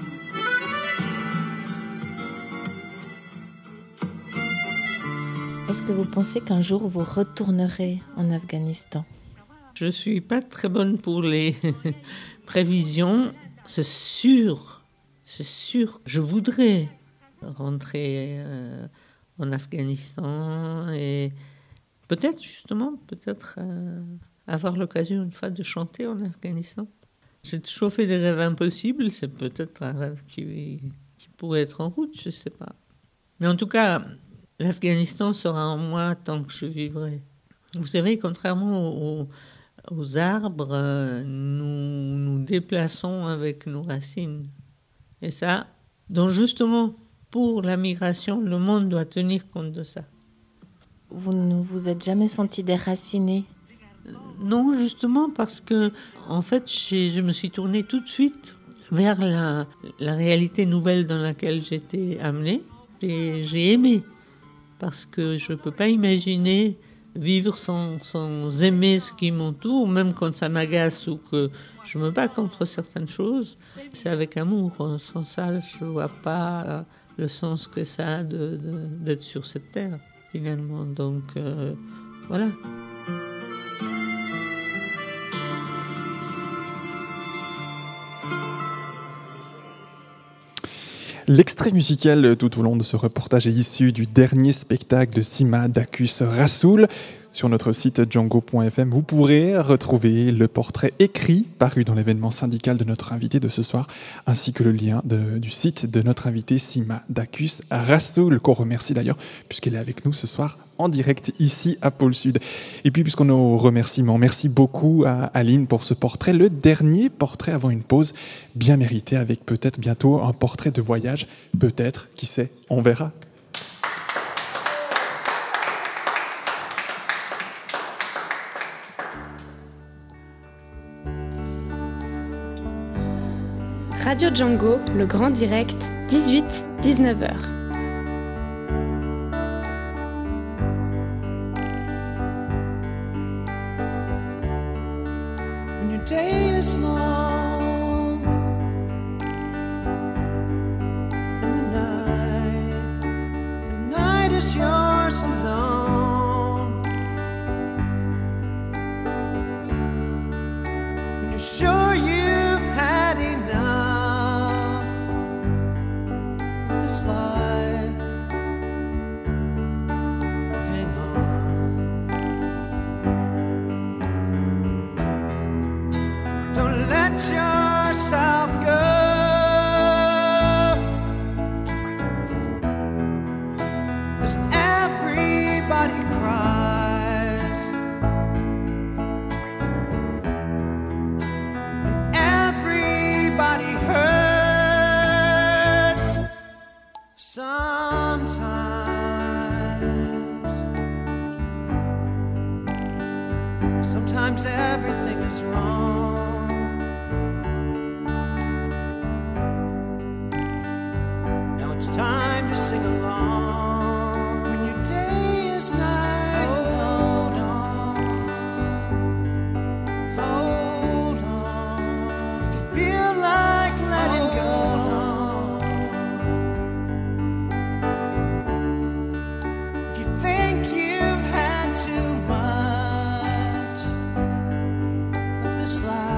Est-ce que vous pensez qu'un jour vous retournerez en Afghanistan? Je ne suis pas très bonne pour les prévisions. C'est sûr. Je voudrais rentrer en Afghanistan et peut-être avoir l'occasion une fois de chanter en Afghanistan. J'ai toujours fait des rêves impossibles. C'est peut-être un rêve qui pourrait être en route, je ne sais pas. Mais en tout cas, l'Afghanistan sera en moi tant que je vivrai. Vous savez, contrairement aux arbres, nous nous déplaçons avec nos racines. Et ça, donc justement, pour la migration, le monde doit tenir compte de ça. Vous ne vous êtes jamais senti déraciné? Non, justement, parce que, en fait, je me suis tournée tout de suite vers la réalité nouvelle dans laquelle j'étais amenée. J'ai aimé, parce que je ne peux pas imaginer vivre sans aimer ce qui m'entoure, même quand ça m'agace ou que je me bats contre certaines choses. C'est avec amour. Sans ça, je ne vois pas le sens que ça a d'être sur cette terre, finalement. Donc, voilà. L'extrait musical tout au long de ce reportage est issu du dernier spectacle de Sima Dacus Rassoul. Sur notre site django.fm, vous pourrez retrouver le portrait écrit paru dans l'événement syndical de notre invité de ce soir, ainsi que le lien du site de notre invité Sima Dacus Rassoul, qu'on remercie d'ailleurs, puisqu'elle est avec nous ce soir en direct ici à Pôle Sud. Et puis, puisqu'on est aux remerciements, merci beaucoup à Aline pour ce portrait, le dernier portrait avant une pause bien mérité, avec peut-être bientôt un portrait de voyage, peut-être, qui sait, on verra. Radio Django, le grand direct, 18-19h. When your day is long and the night is yours alone. When you're sure you've had enough this life, hang on. Don't let yourself go. 'Cause everybody cries and everybody hurts sometimes everything is wrong. Now it's time to sing along. When your day is night, hold on, hold on. If you feel like letting go, if you think you've had too much of this life,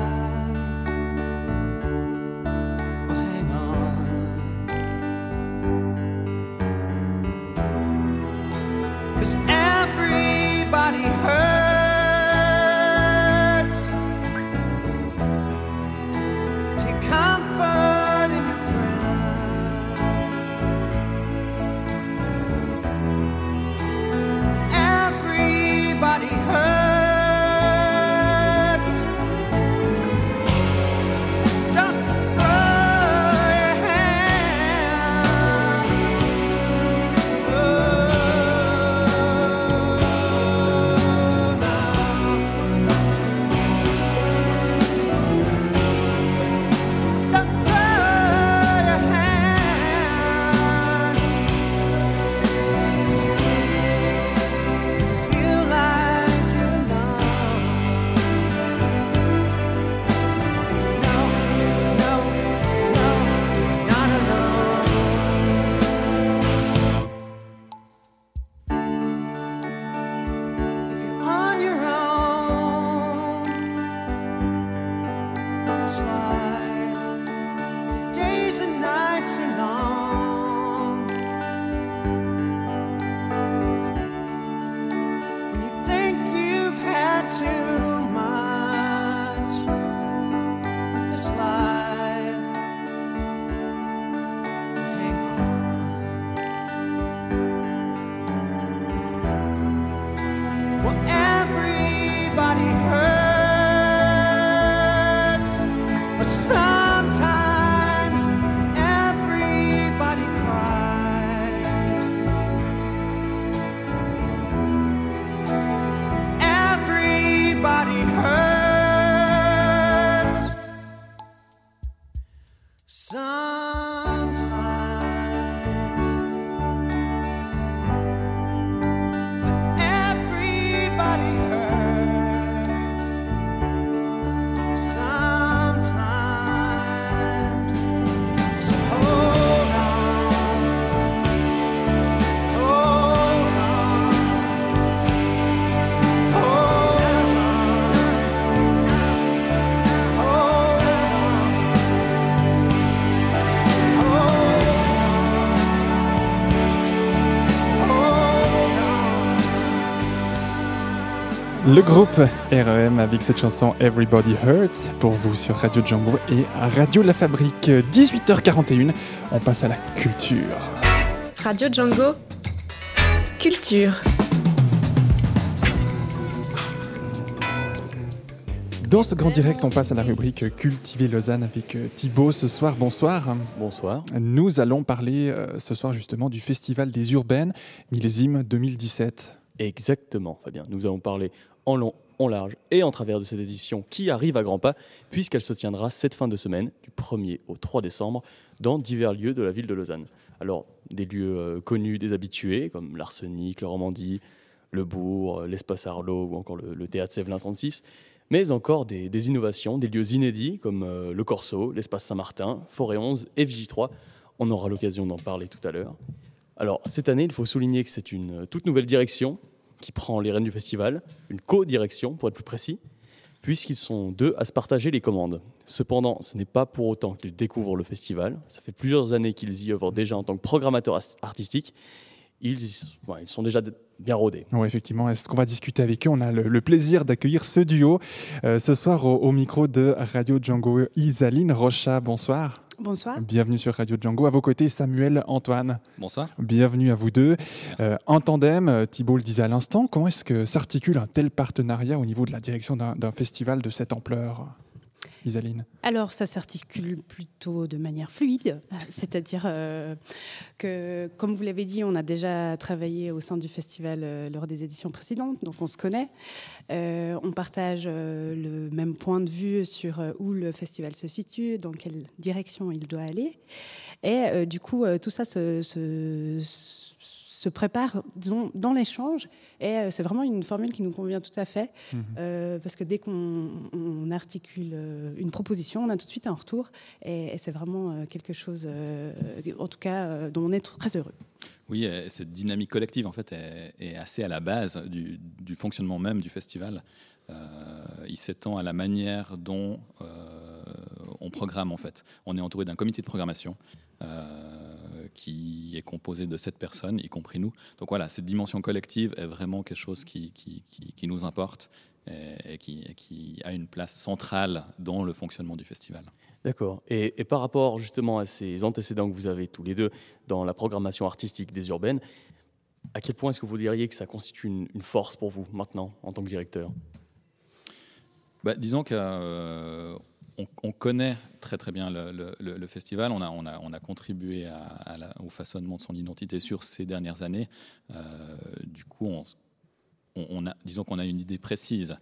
Le groupe REM avec cette chanson Everybody Hurts pour vous sur Radio Django et Radio La Fabrique. 18h41, on passe à la culture. Radio Django, culture. Dans ce grand direct, on passe à la rubrique Cultiver Lausanne avec Thibaut ce soir. Bonsoir. Bonsoir. Nous allons parler ce soir justement du Festival des Urbaines, millésime 2017. Exactement, Fabien. Nous allons parler en long, en large et en travers de cette édition qui arrive à grands pas, puisqu'elle se tiendra cette fin de semaine, du 1er au 3 décembre, dans divers lieux de la ville de Lausanne. Alors, des lieux connus des habitués, comme l'Arsenic, le Romandie, le Bourg, l'espace Arlot ou encore le théâtre Sévelin 36, mais encore des innovations, des lieux inédits comme le Corso, l'espace Saint-Martin, Forêt 11 et Vigie 3. On aura l'occasion d'en parler tout à l'heure. Alors, cette année, il faut souligner que c'est une toute nouvelle direction qui prend les rênes du festival, une co-direction pour être plus précis, puisqu'ils sont deux à se partager les commandes. Cependant, ce n'est pas pour autant qu'ils découvrent le festival. Ça fait plusieurs années qu'ils y œuvrent déjà en tant que programmateurs artistiques. Ils sont déjà bien rodés. Oui, effectivement. Est-ce qu'on va discuter avec eux? On a le plaisir d'accueillir ce duo ce soir au micro de Radio Django. Isaline Rocha, bonsoir. Bonsoir. Bienvenue sur Radio Django. À vos côtés, Samuel Antoine. Bonsoir. Bienvenue à vous deux. En tandem, Thibaut le disait à l'instant, comment est-ce que s'articule un tel partenariat au niveau de la direction d'un festival de cette ampleur, Isaline? Alors, ça s'articule plutôt de manière fluide, c'est-à-dire que, comme vous l'avez dit, on a déjà travaillé au sein du festival lors des éditions précédentes, donc on se connaît. On partage le même point de vue sur où le festival se situe, dans quelle direction il doit aller. Et du coup, tout ça se prépare dans l'échange et c'est vraiment une formule qui nous convient tout à fait parce que dès qu'on articule une proposition, on a tout de suite un retour et c'est vraiment quelque chose en tout cas dont on est très heureux. Oui, cette dynamique collective en fait est assez à la base du fonctionnement même du festival. Il s'étend à la manière dont on programme en fait. On est entouré d'un comité de programmation qui est composé de 7 personnes, y compris nous. Donc voilà, cette dimension collective est vraiment quelque chose qui nous importe et qui a une place centrale dans le fonctionnement du festival. D'accord. Et par rapport justement à ces antécédents que vous avez tous les deux dans la programmation artistique des urbaines, à quel point est-ce que vous diriez que ça constitue une force pour vous maintenant en tant que directeur? Disons que on connaît très très bien le festival. On a contribué au façonnement de son identité sur ces dernières années. Du coup, disons qu'on a une idée précise.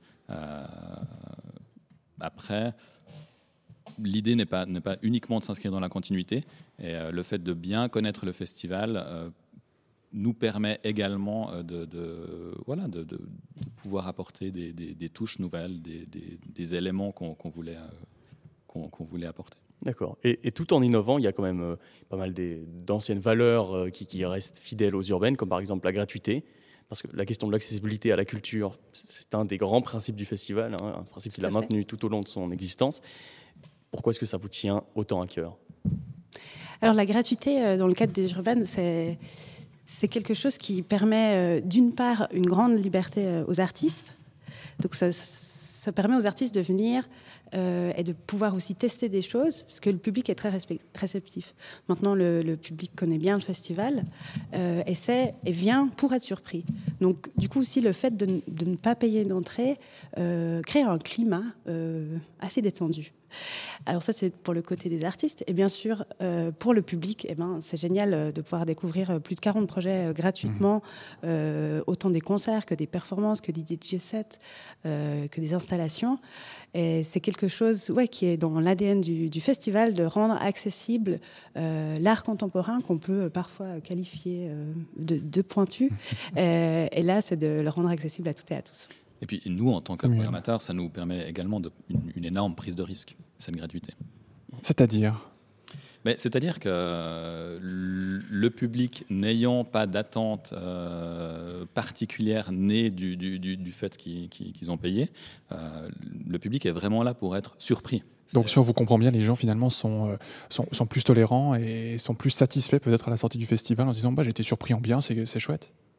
Après, l'idée n'est pas uniquement de s'inscrire dans la continuité. Et le fait de bien connaître le festival nous permet également de pouvoir apporter des touches nouvelles, des éléments qu'on voulait apporter. D'accord. Et tout en innovant, il y a quand même pas mal d'anciennes valeurs qui restent fidèles aux urbaines, comme par exemple la gratuité. Parce que la question de l'accessibilité à la culture, c'est un des grands principes du festival, un principe qu'il a maintenu tout au long de son existence. Pourquoi est-ce que ça vous tient autant à cœur? Alors la gratuité, dans le cadre des urbaines, c'est quelque chose qui permet d'une part une grande liberté aux artistes. Donc ça permet aux artistes de venir et de pouvoir aussi tester des choses, parce que le public est très réceptif. Maintenant, le public connaît bien le festival et vient pour être surpris. Donc, du coup, aussi, le fait de ne pas payer d'entrée crée un climat assez détendu. Alors ça, c'est pour le côté des artistes. Et bien sûr, pour le public, c'est génial de pouvoir découvrir plus de 40 projets gratuitement, autant des concerts que des performances, que des DJ sets, que des installations. Et c'est quelque chose qui est dans l'ADN du festival, de rendre accessible l'art contemporain qu'on peut parfois qualifier de pointu. Et là, c'est de le rendre accessible à toutes et à tous. Et puis nous, en tant que programmateurs, ça nous permet également une énorme prise de risque, cette gratuité. C'est-à-dire ? C'est-à-dire que le public n'ayant pas d'attente particulière née du fait qu'ils ont payé, le public est vraiment là pour être surpris. Donc si on vous comprend bien, les gens finalement sont plus tolérants et sont plus satisfaits peut-être à la sortie du festival en disant j'ai été surpris en bien, c'est chouette.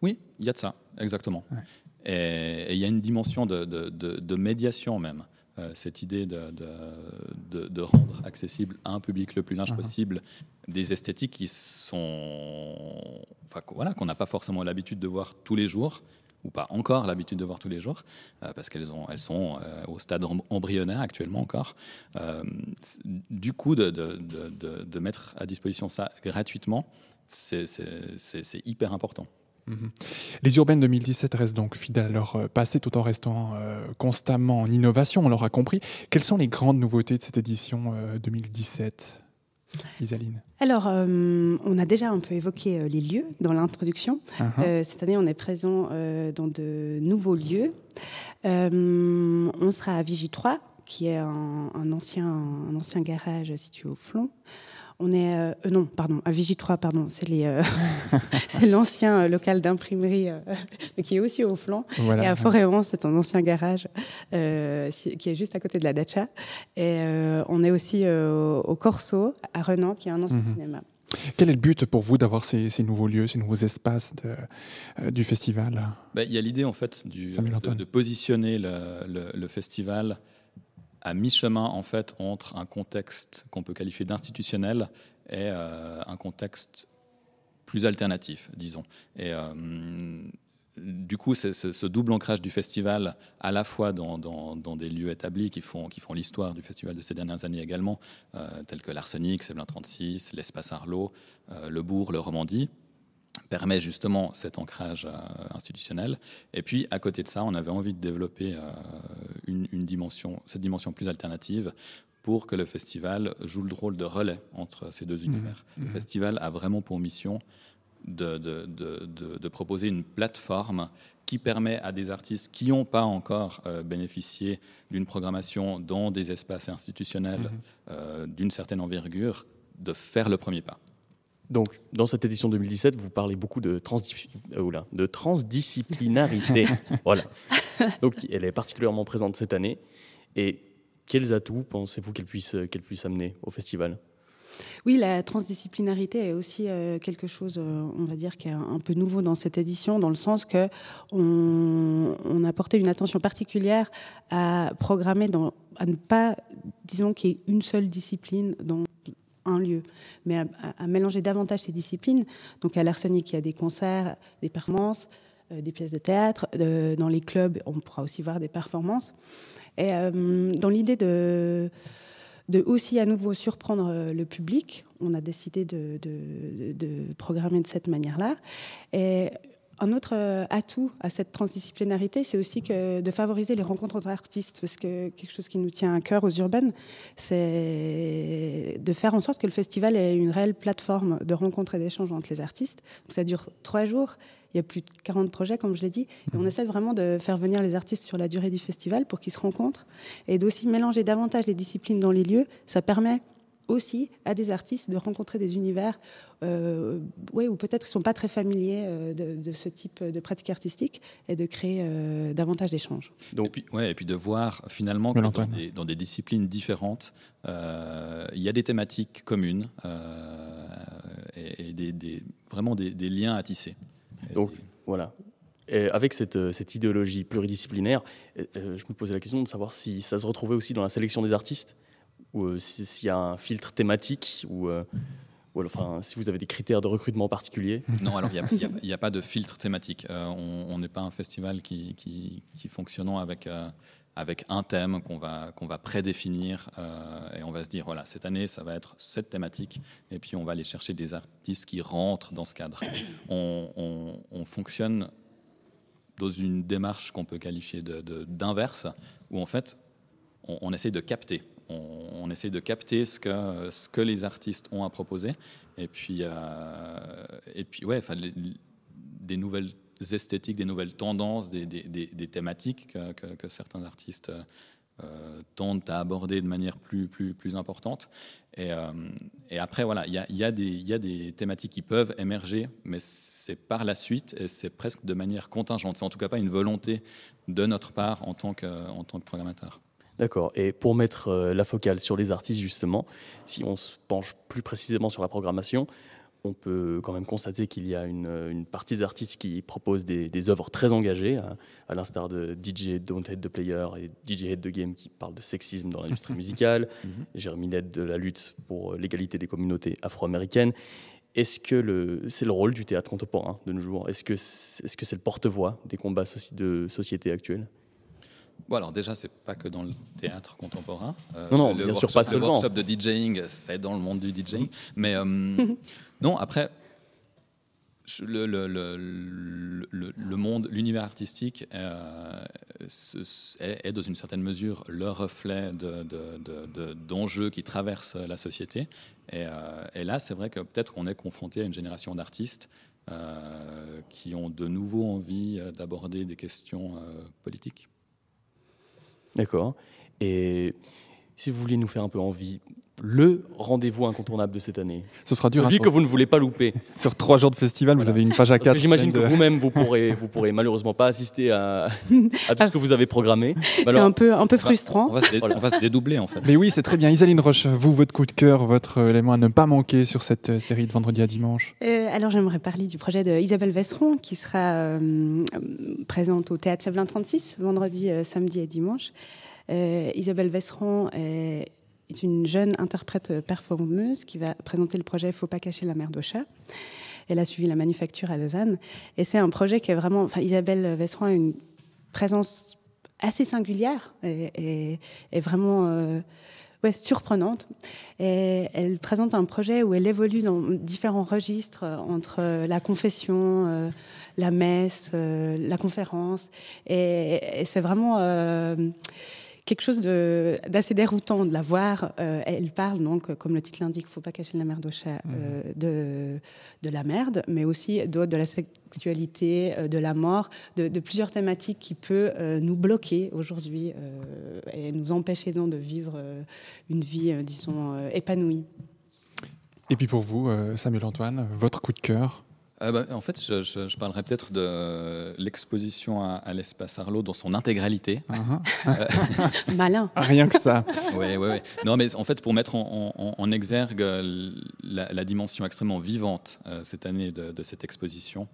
Oui, il y a de ça, exactement. Ouais. Et il y a une dimension de médiation même. Cette idée de rendre accessible à un public le plus large possible des esthétiques qui sont, qu'on n'a pas forcément l'habitude de voir tous les jours, ou pas encore l'habitude de voir tous les jours, parce qu'elles sont au stade embryonnaire actuellement encore. Du coup, de mettre à disposition ça gratuitement, c'est hyper important. Les Urbaines 2017 restent donc fidèles à leur passé tout en restant constamment en innovation, on l'aura compris. Quelles sont les grandes nouveautés de cette édition 2017 ? Isaline. Alors, on a déjà un peu évoqué les lieux dans l'introduction. Cette année, on est présent dans de nouveaux lieux. On sera à Vigie 3, qui est un ancien garage situé au Flon. On est à Vigie 3, c'est l'ancien local d'imprimerie qui est aussi au Flanc. Voilà. Et à Forêt-Honce, c'est un ancien garage qui est juste à côté de la Dacha. Et on est aussi au Corso, à Renan, qui est un ancien cinéma. Quel est le but pour vous d'avoir ces nouveaux lieux, ces nouveaux espaces du festival ? Il y a l'idée en fait de positionner le festival à mi-chemin en fait entre un contexte qu'on peut qualifier d'institutionnel et un contexte plus alternatif, disons. Et du coup, c'est ce double ancrage du festival, à la fois dans des lieux établis qui font l'histoire du festival de ces dernières années également, tels que l'Arsenic, Séblin 36, l'Espace Arlot, le Bourg, le Romandie, permet justement cet ancrage institutionnel. Et puis, à côté de ça, on avait envie de développer cette dimension plus alternative pour que le festival joue le rôle de relais entre ces deux univers. Le festival a vraiment pour mission de proposer une plateforme qui permet à des artistes qui n'ont pas encore bénéficié d'une programmation dans des espaces institutionnels d'une certaine envergure de faire le premier pas. Donc, dans cette édition 2017, vous parlez beaucoup de transdisciplinarité. Voilà. Donc, elle est particulièrement présente cette année. Et quels atouts pensez-vous qu'elle puisse amener au festival ? Oui, la transdisciplinarité est aussi quelque chose, on va dire, qui est un peu nouveau dans cette édition, dans le sens qu'on a porté une attention particulière à programmer, à ne pas, disons, qu'il y ait une seule discipline dans un lieu, mais à mélanger davantage ces disciplines. Donc à l'Arsenic, il y a des concerts, des performances, des pièces de théâtre. Dans les clubs, on pourra aussi voir des performances. Et dans l'idée de aussi à nouveau surprendre le public, on a décidé de programmer de cette manière-là. Et un autre atout à cette transdisciplinarité, c'est aussi de favoriser les rencontres entre artistes, parce que quelque chose qui nous tient à cœur aux Urbaines, c'est de faire en sorte que le festival ait une réelle plateforme de rencontres et d'échanges entre les artistes. Donc ça dure 3 jours, il y a plus de 40 projets, comme je l'ai dit, et on essaie vraiment de faire venir les artistes sur la durée du festival pour qu'ils se rencontrent, et d'aussi mélanger davantage les disciplines dans les lieux. Ça permet aussi à des artistes de rencontrer des univers où peut-être ils ne sont pas très familiers de ce type de pratique artistique, et de créer davantage d'échanges. Et puis de voir finalement que dans des disciplines différentes, il y a des thématiques communes et vraiment des liens à tisser. Donc voilà. Et avec cette idéologie pluridisciplinaire, je me posais la question de savoir si ça se retrouvait aussi dans la sélection des artistes, ou s'il y a un filtre thématique, ou enfin, si vous avez des critères de recrutement particuliers. Non, alors il n'y a pas de filtre thématique. On n'est pas un festival qui fonctionnant avec un thème qu'on va prédéfinir, et on va se dire, voilà, cette année, ça va être cette thématique, et puis on va aller chercher des artistes qui rentrent dans ce cadre. On fonctionne dans une démarche qu'on peut qualifier d'inverse, où en fait, on essaye de capter. On essaye de capter ce que les artistes ont à proposer, et puis des nouvelles esthétiques, des nouvelles tendances, des thématiques que certains artistes tendent à aborder de manière plus importante. Et après, voilà, il y a des thématiques qui peuvent émerger, mais c'est par la suite, et c'est presque de manière contingente. C'est en tout cas pas une volonté de notre part en tant que programmateur. D'accord. Et pour mettre la focale sur les artistes, justement, si on se penche plus précisément sur la programmation, on peut quand même constater qu'il y a une partie des artistes qui proposent des œuvres très engagées, à l'instar de DJ Don't Hate the Player et DJ Hate the Game qui parlent de sexisme dans l'industrie musicale, Jérémy Ned de la lutte pour l'égalité des communautés afro-américaines. Est-ce que c'est le rôle du théâtre contemporain de nos jours ? Est-ce que c'est le porte-voix des combats de société actuels ? Bon, alors déjà, c'est pas que dans le théâtre contemporain. Non, bien sûr, pas seulement. Le workshop de DJing, c'est dans le monde du DJing. Mais non, après, le monde, l'univers artistique est dans une certaine mesure le reflet d'enjeux qui traversent la société. Et là, c'est vrai que peut-être qu'on est confronté à une génération d'artistes qui ont de nouveau envie d'aborder des questions politiques. D'accord. Et si vous vouliez nous faire un peu envie, le rendez-vous incontournable de cette année. Ce sera dur. Celui que vous ne voulez pas louper. Sur 3 jours de festival, vous avez une page à 4. J'imagine que vous-même, vous pourrez malheureusement pas assister à tout ce que vous avez programmé. C'est un peu frustrant. On va se dédoubler en fait. Mais oui, c'est très bien. Isaline Roche, vous, votre coup de cœur, votre élément à ne pas manquer sur cette série de vendredi à dimanche. Alors j'aimerais parler du projet de Isabelle Vesseron qui sera présente au Théâtre Sévelin 36, vendredi, samedi et dimanche. Isabelle Vesseron est une jeune interprète performeuse qui va présenter le projet Faut pas cacher la merde au chat. Elle a suivi la manufacture à Lausanne. Et c'est un projet qui est vraiment... Isabelle Vesseron a une présence assez singulière et vraiment surprenante. Et elle présente un projet où elle évolue dans différents registres entre la confession, la messe, la conférence. Et c'est vraiment... quelque chose d'assez déroutant de la voir. Elle parle donc, comme le titre l'indique, faut pas cacher la merde au chat, de la merde, mais aussi de la sexualité, de la mort, de plusieurs thématiques qui peuvent nous bloquer aujourd'hui et nous empêcher donc de vivre une vie, disons, épanouie. Et puis pour vous, Samuel Antoine, votre coup de cœur ? En fait, je parlerai peut-être de l'exposition à l'espace Arlo dans son intégralité. Malin. Rien que ça. Oui. Non, mais en fait, pour mettre en exergue la dimension extrêmement vivante cette année de cette exposition,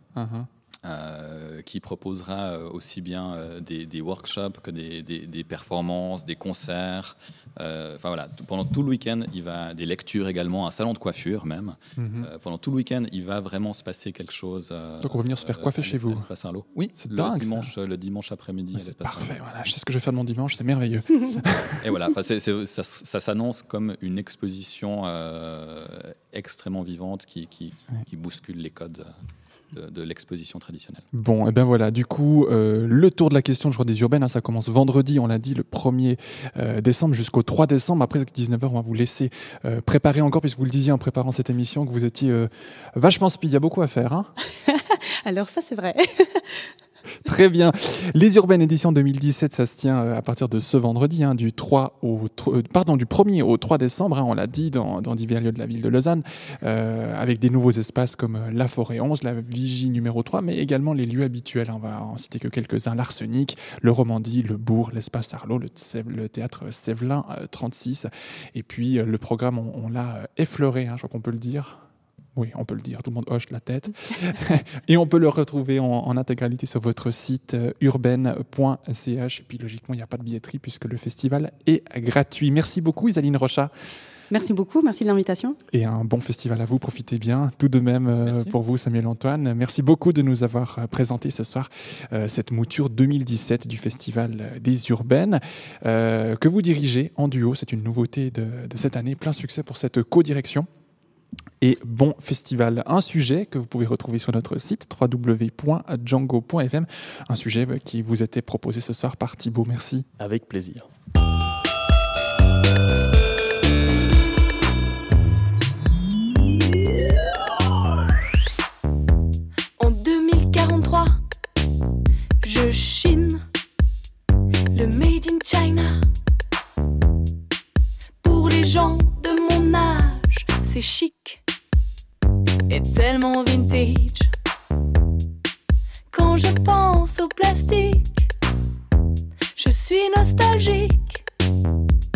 qui proposera aussi bien des workshops que des performances, des concerts. Pendant tout le week-end, il va des lectures également, un salon de coiffure même. Pendant tout le week-end, il va vraiment se passer quelque chose. Donc on va venir se faire coiffer chez vous. Oui, c'est dingue. Le dimanche après-midi. C'est parfait. Voilà, je sais ce que je vais faire de mon dimanche, c'est merveilleux. Et voilà, ça s'annonce comme une exposition extrêmement vivante qui bouscule les codes de l'exposition traditionnelle. Bon, et ben voilà, du coup, le tour de la question, je crois, des urbaines, ça commence vendredi, on l'a dit, le 1er décembre jusqu'au 3 décembre. Après 19h, on va vous laisser préparer encore, puisque vous le disiez en préparant cette émission, que vous étiez vachement speed, il y a beaucoup à faire. Hein. Alors ça, c'est vrai. Très bien. Les Urbaines édition 2017, ça se tient à partir de ce vendredi, du 1er au 3 décembre, on l'a dit, dans divers lieux de la ville de Lausanne, avec des nouveaux espaces comme la Forêt 11, la Vigie numéro 3, mais également les lieux habituels. On va en citer que quelques-uns, l'Arsenic, le Romandie, le Bourg, l'espace Arlo, le théâtre Sévelin 36. Et puis le programme, on l'a effleuré, je crois qu'on peut le dire. Oui, on peut le dire, tout le monde hoche la tête. Et on peut le retrouver en intégralité sur votre site urbaine.ch. Et puis logiquement, il n'y a pas de billetterie puisque le festival est gratuit. Merci beaucoup Isaline Rocha. Merci beaucoup, merci de l'invitation. Et un bon festival à vous, profitez bien. Tout de même pour vous Samuel Antoine. Merci beaucoup de nous avoir présenté ce soir cette mouture 2017 du Festival des Urbaines que vous dirigez en duo. C'est une nouveauté de cette année. Plein succès pour cette co-direction. Et bon festival, un sujet que vous pouvez retrouver sur notre site www.django.fm, un sujet qui vous était proposé ce soir par Thibaut. Merci. Avec plaisir. En 2043, je chine le Made in China. Pour les gens de mon âge, c'est chic et tellement vintage. Quand je pense au plastique, je suis nostalgique.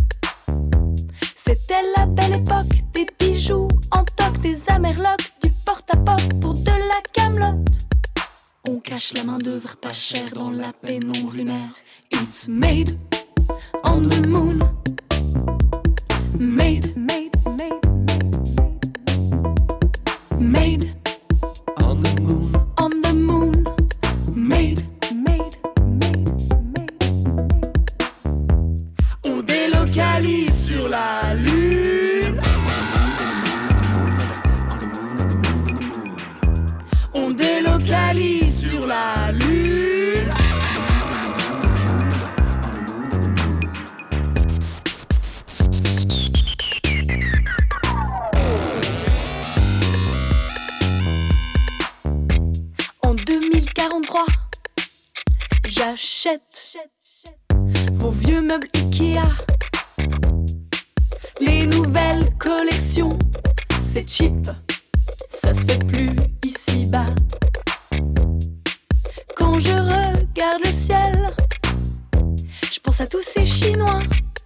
C'était la belle époque des bijoux en toc, des amerlocs, du porte-à-porte pour de la camelote. On cache la main d'œuvre pas chère dans la pénombre lunaire. It's made on the moon. Made, made, made, made On the moon. on the moon. Made, made, on délocalise sur la lune. On délocalise sur la lune. En 2043, j'achète vos vieux meubles Ikea. Les nouvelles collections, c'est cheap, ça se fait plus ici-bas. Quand je regarde le ciel, je pense à tous ces Chinois.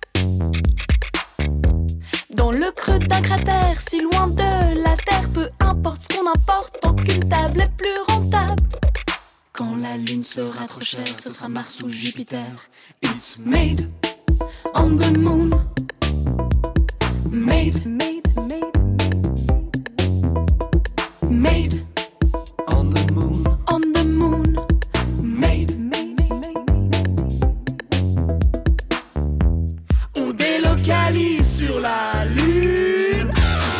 Dans le creux d'un cratère, si loin de la terre, peu importe ce qu'on importe, tant qu'une table est plus rentable. Quand la lune sera trop chère, ce sera Mars ou Jupiter. It's made on the moon. Made, made, made, made On the moon. on the moon. Made, on délocalise sur la lune.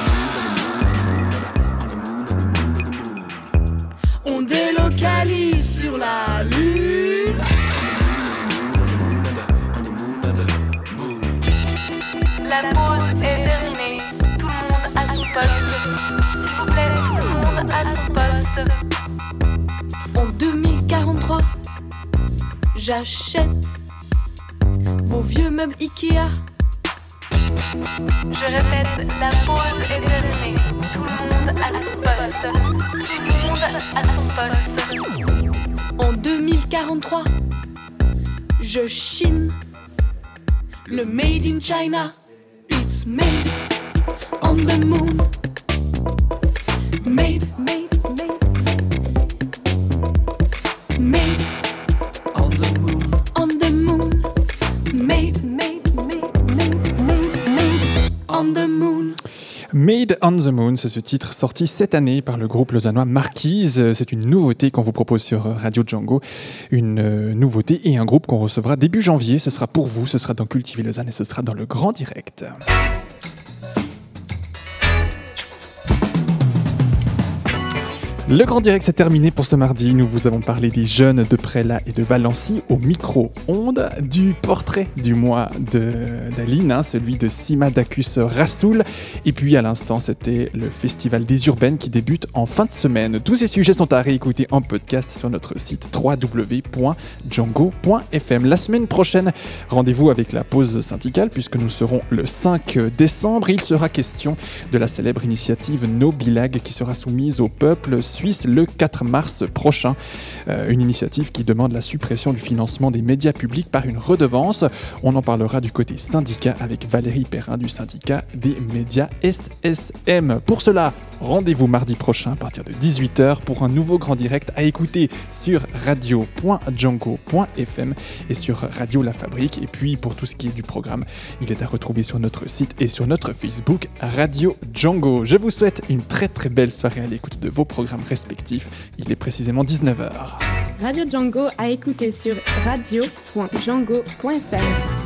On délocalise sur la lune. La pause est terminée. Tout le monde à son poste. S'il vous plaît, tout le monde à son poste. En 2043, j'achète vos vieux meubles Ikea. Je répète, la pause est terminée. Tout le monde à son poste. Tout le monde à son poste. En 2043, je chine le Made in China. It's made on the moon. Made, made, made, made On the moon. on the moon. Made, made, made, made, made, made on the moon. Made on the Moon, c'est ce titre sorti cette année par le groupe lausannois Marquise. C'est une nouveauté qu'on vous propose sur Radio Django. Une nouveauté et un groupe qu'on recevra début janvier. Ce sera pour vous, ce sera dans Cultiver Lausanne et ce sera dans le Grand Direct. Le Grand Direct s'est terminé pour ce mardi. Nous vous avons parlé des jeunes de Prélat et de Valency au micro-ondes, du portrait du mois d'Aline, celui de Sima Dacus Rassoul. Et puis à l'instant, c'était le Festival des Urbaines qui débute en fin de semaine. Tous ces sujets sont à réécouter en podcast sur notre site www.django.fm. La semaine prochaine, rendez-vous avec la pause syndicale puisque nous serons le 5 décembre. Il sera question de la célèbre initiative No Bilag qui sera soumise au peuple suisse le 4 mars prochain. Une initiative qui demande la suppression du financement des médias publics par une redevance. On en parlera du côté syndicat avec Valérie Perrin du syndicat des médias SSM. Pour cela, rendez-vous mardi prochain à partir de 18h pour un nouveau Grand Direct à écouter sur radio.django.fm et sur Radio La Fabrique. Et puis pour tout ce qui est du programme, il est à retrouver sur notre site et sur notre Facebook Radio Django. Je vous souhaite une très très belle soirée à l'écoute de vos programmes respectifs. Il est précisément 19h. Radio Django à écouter sur radio.django.fr.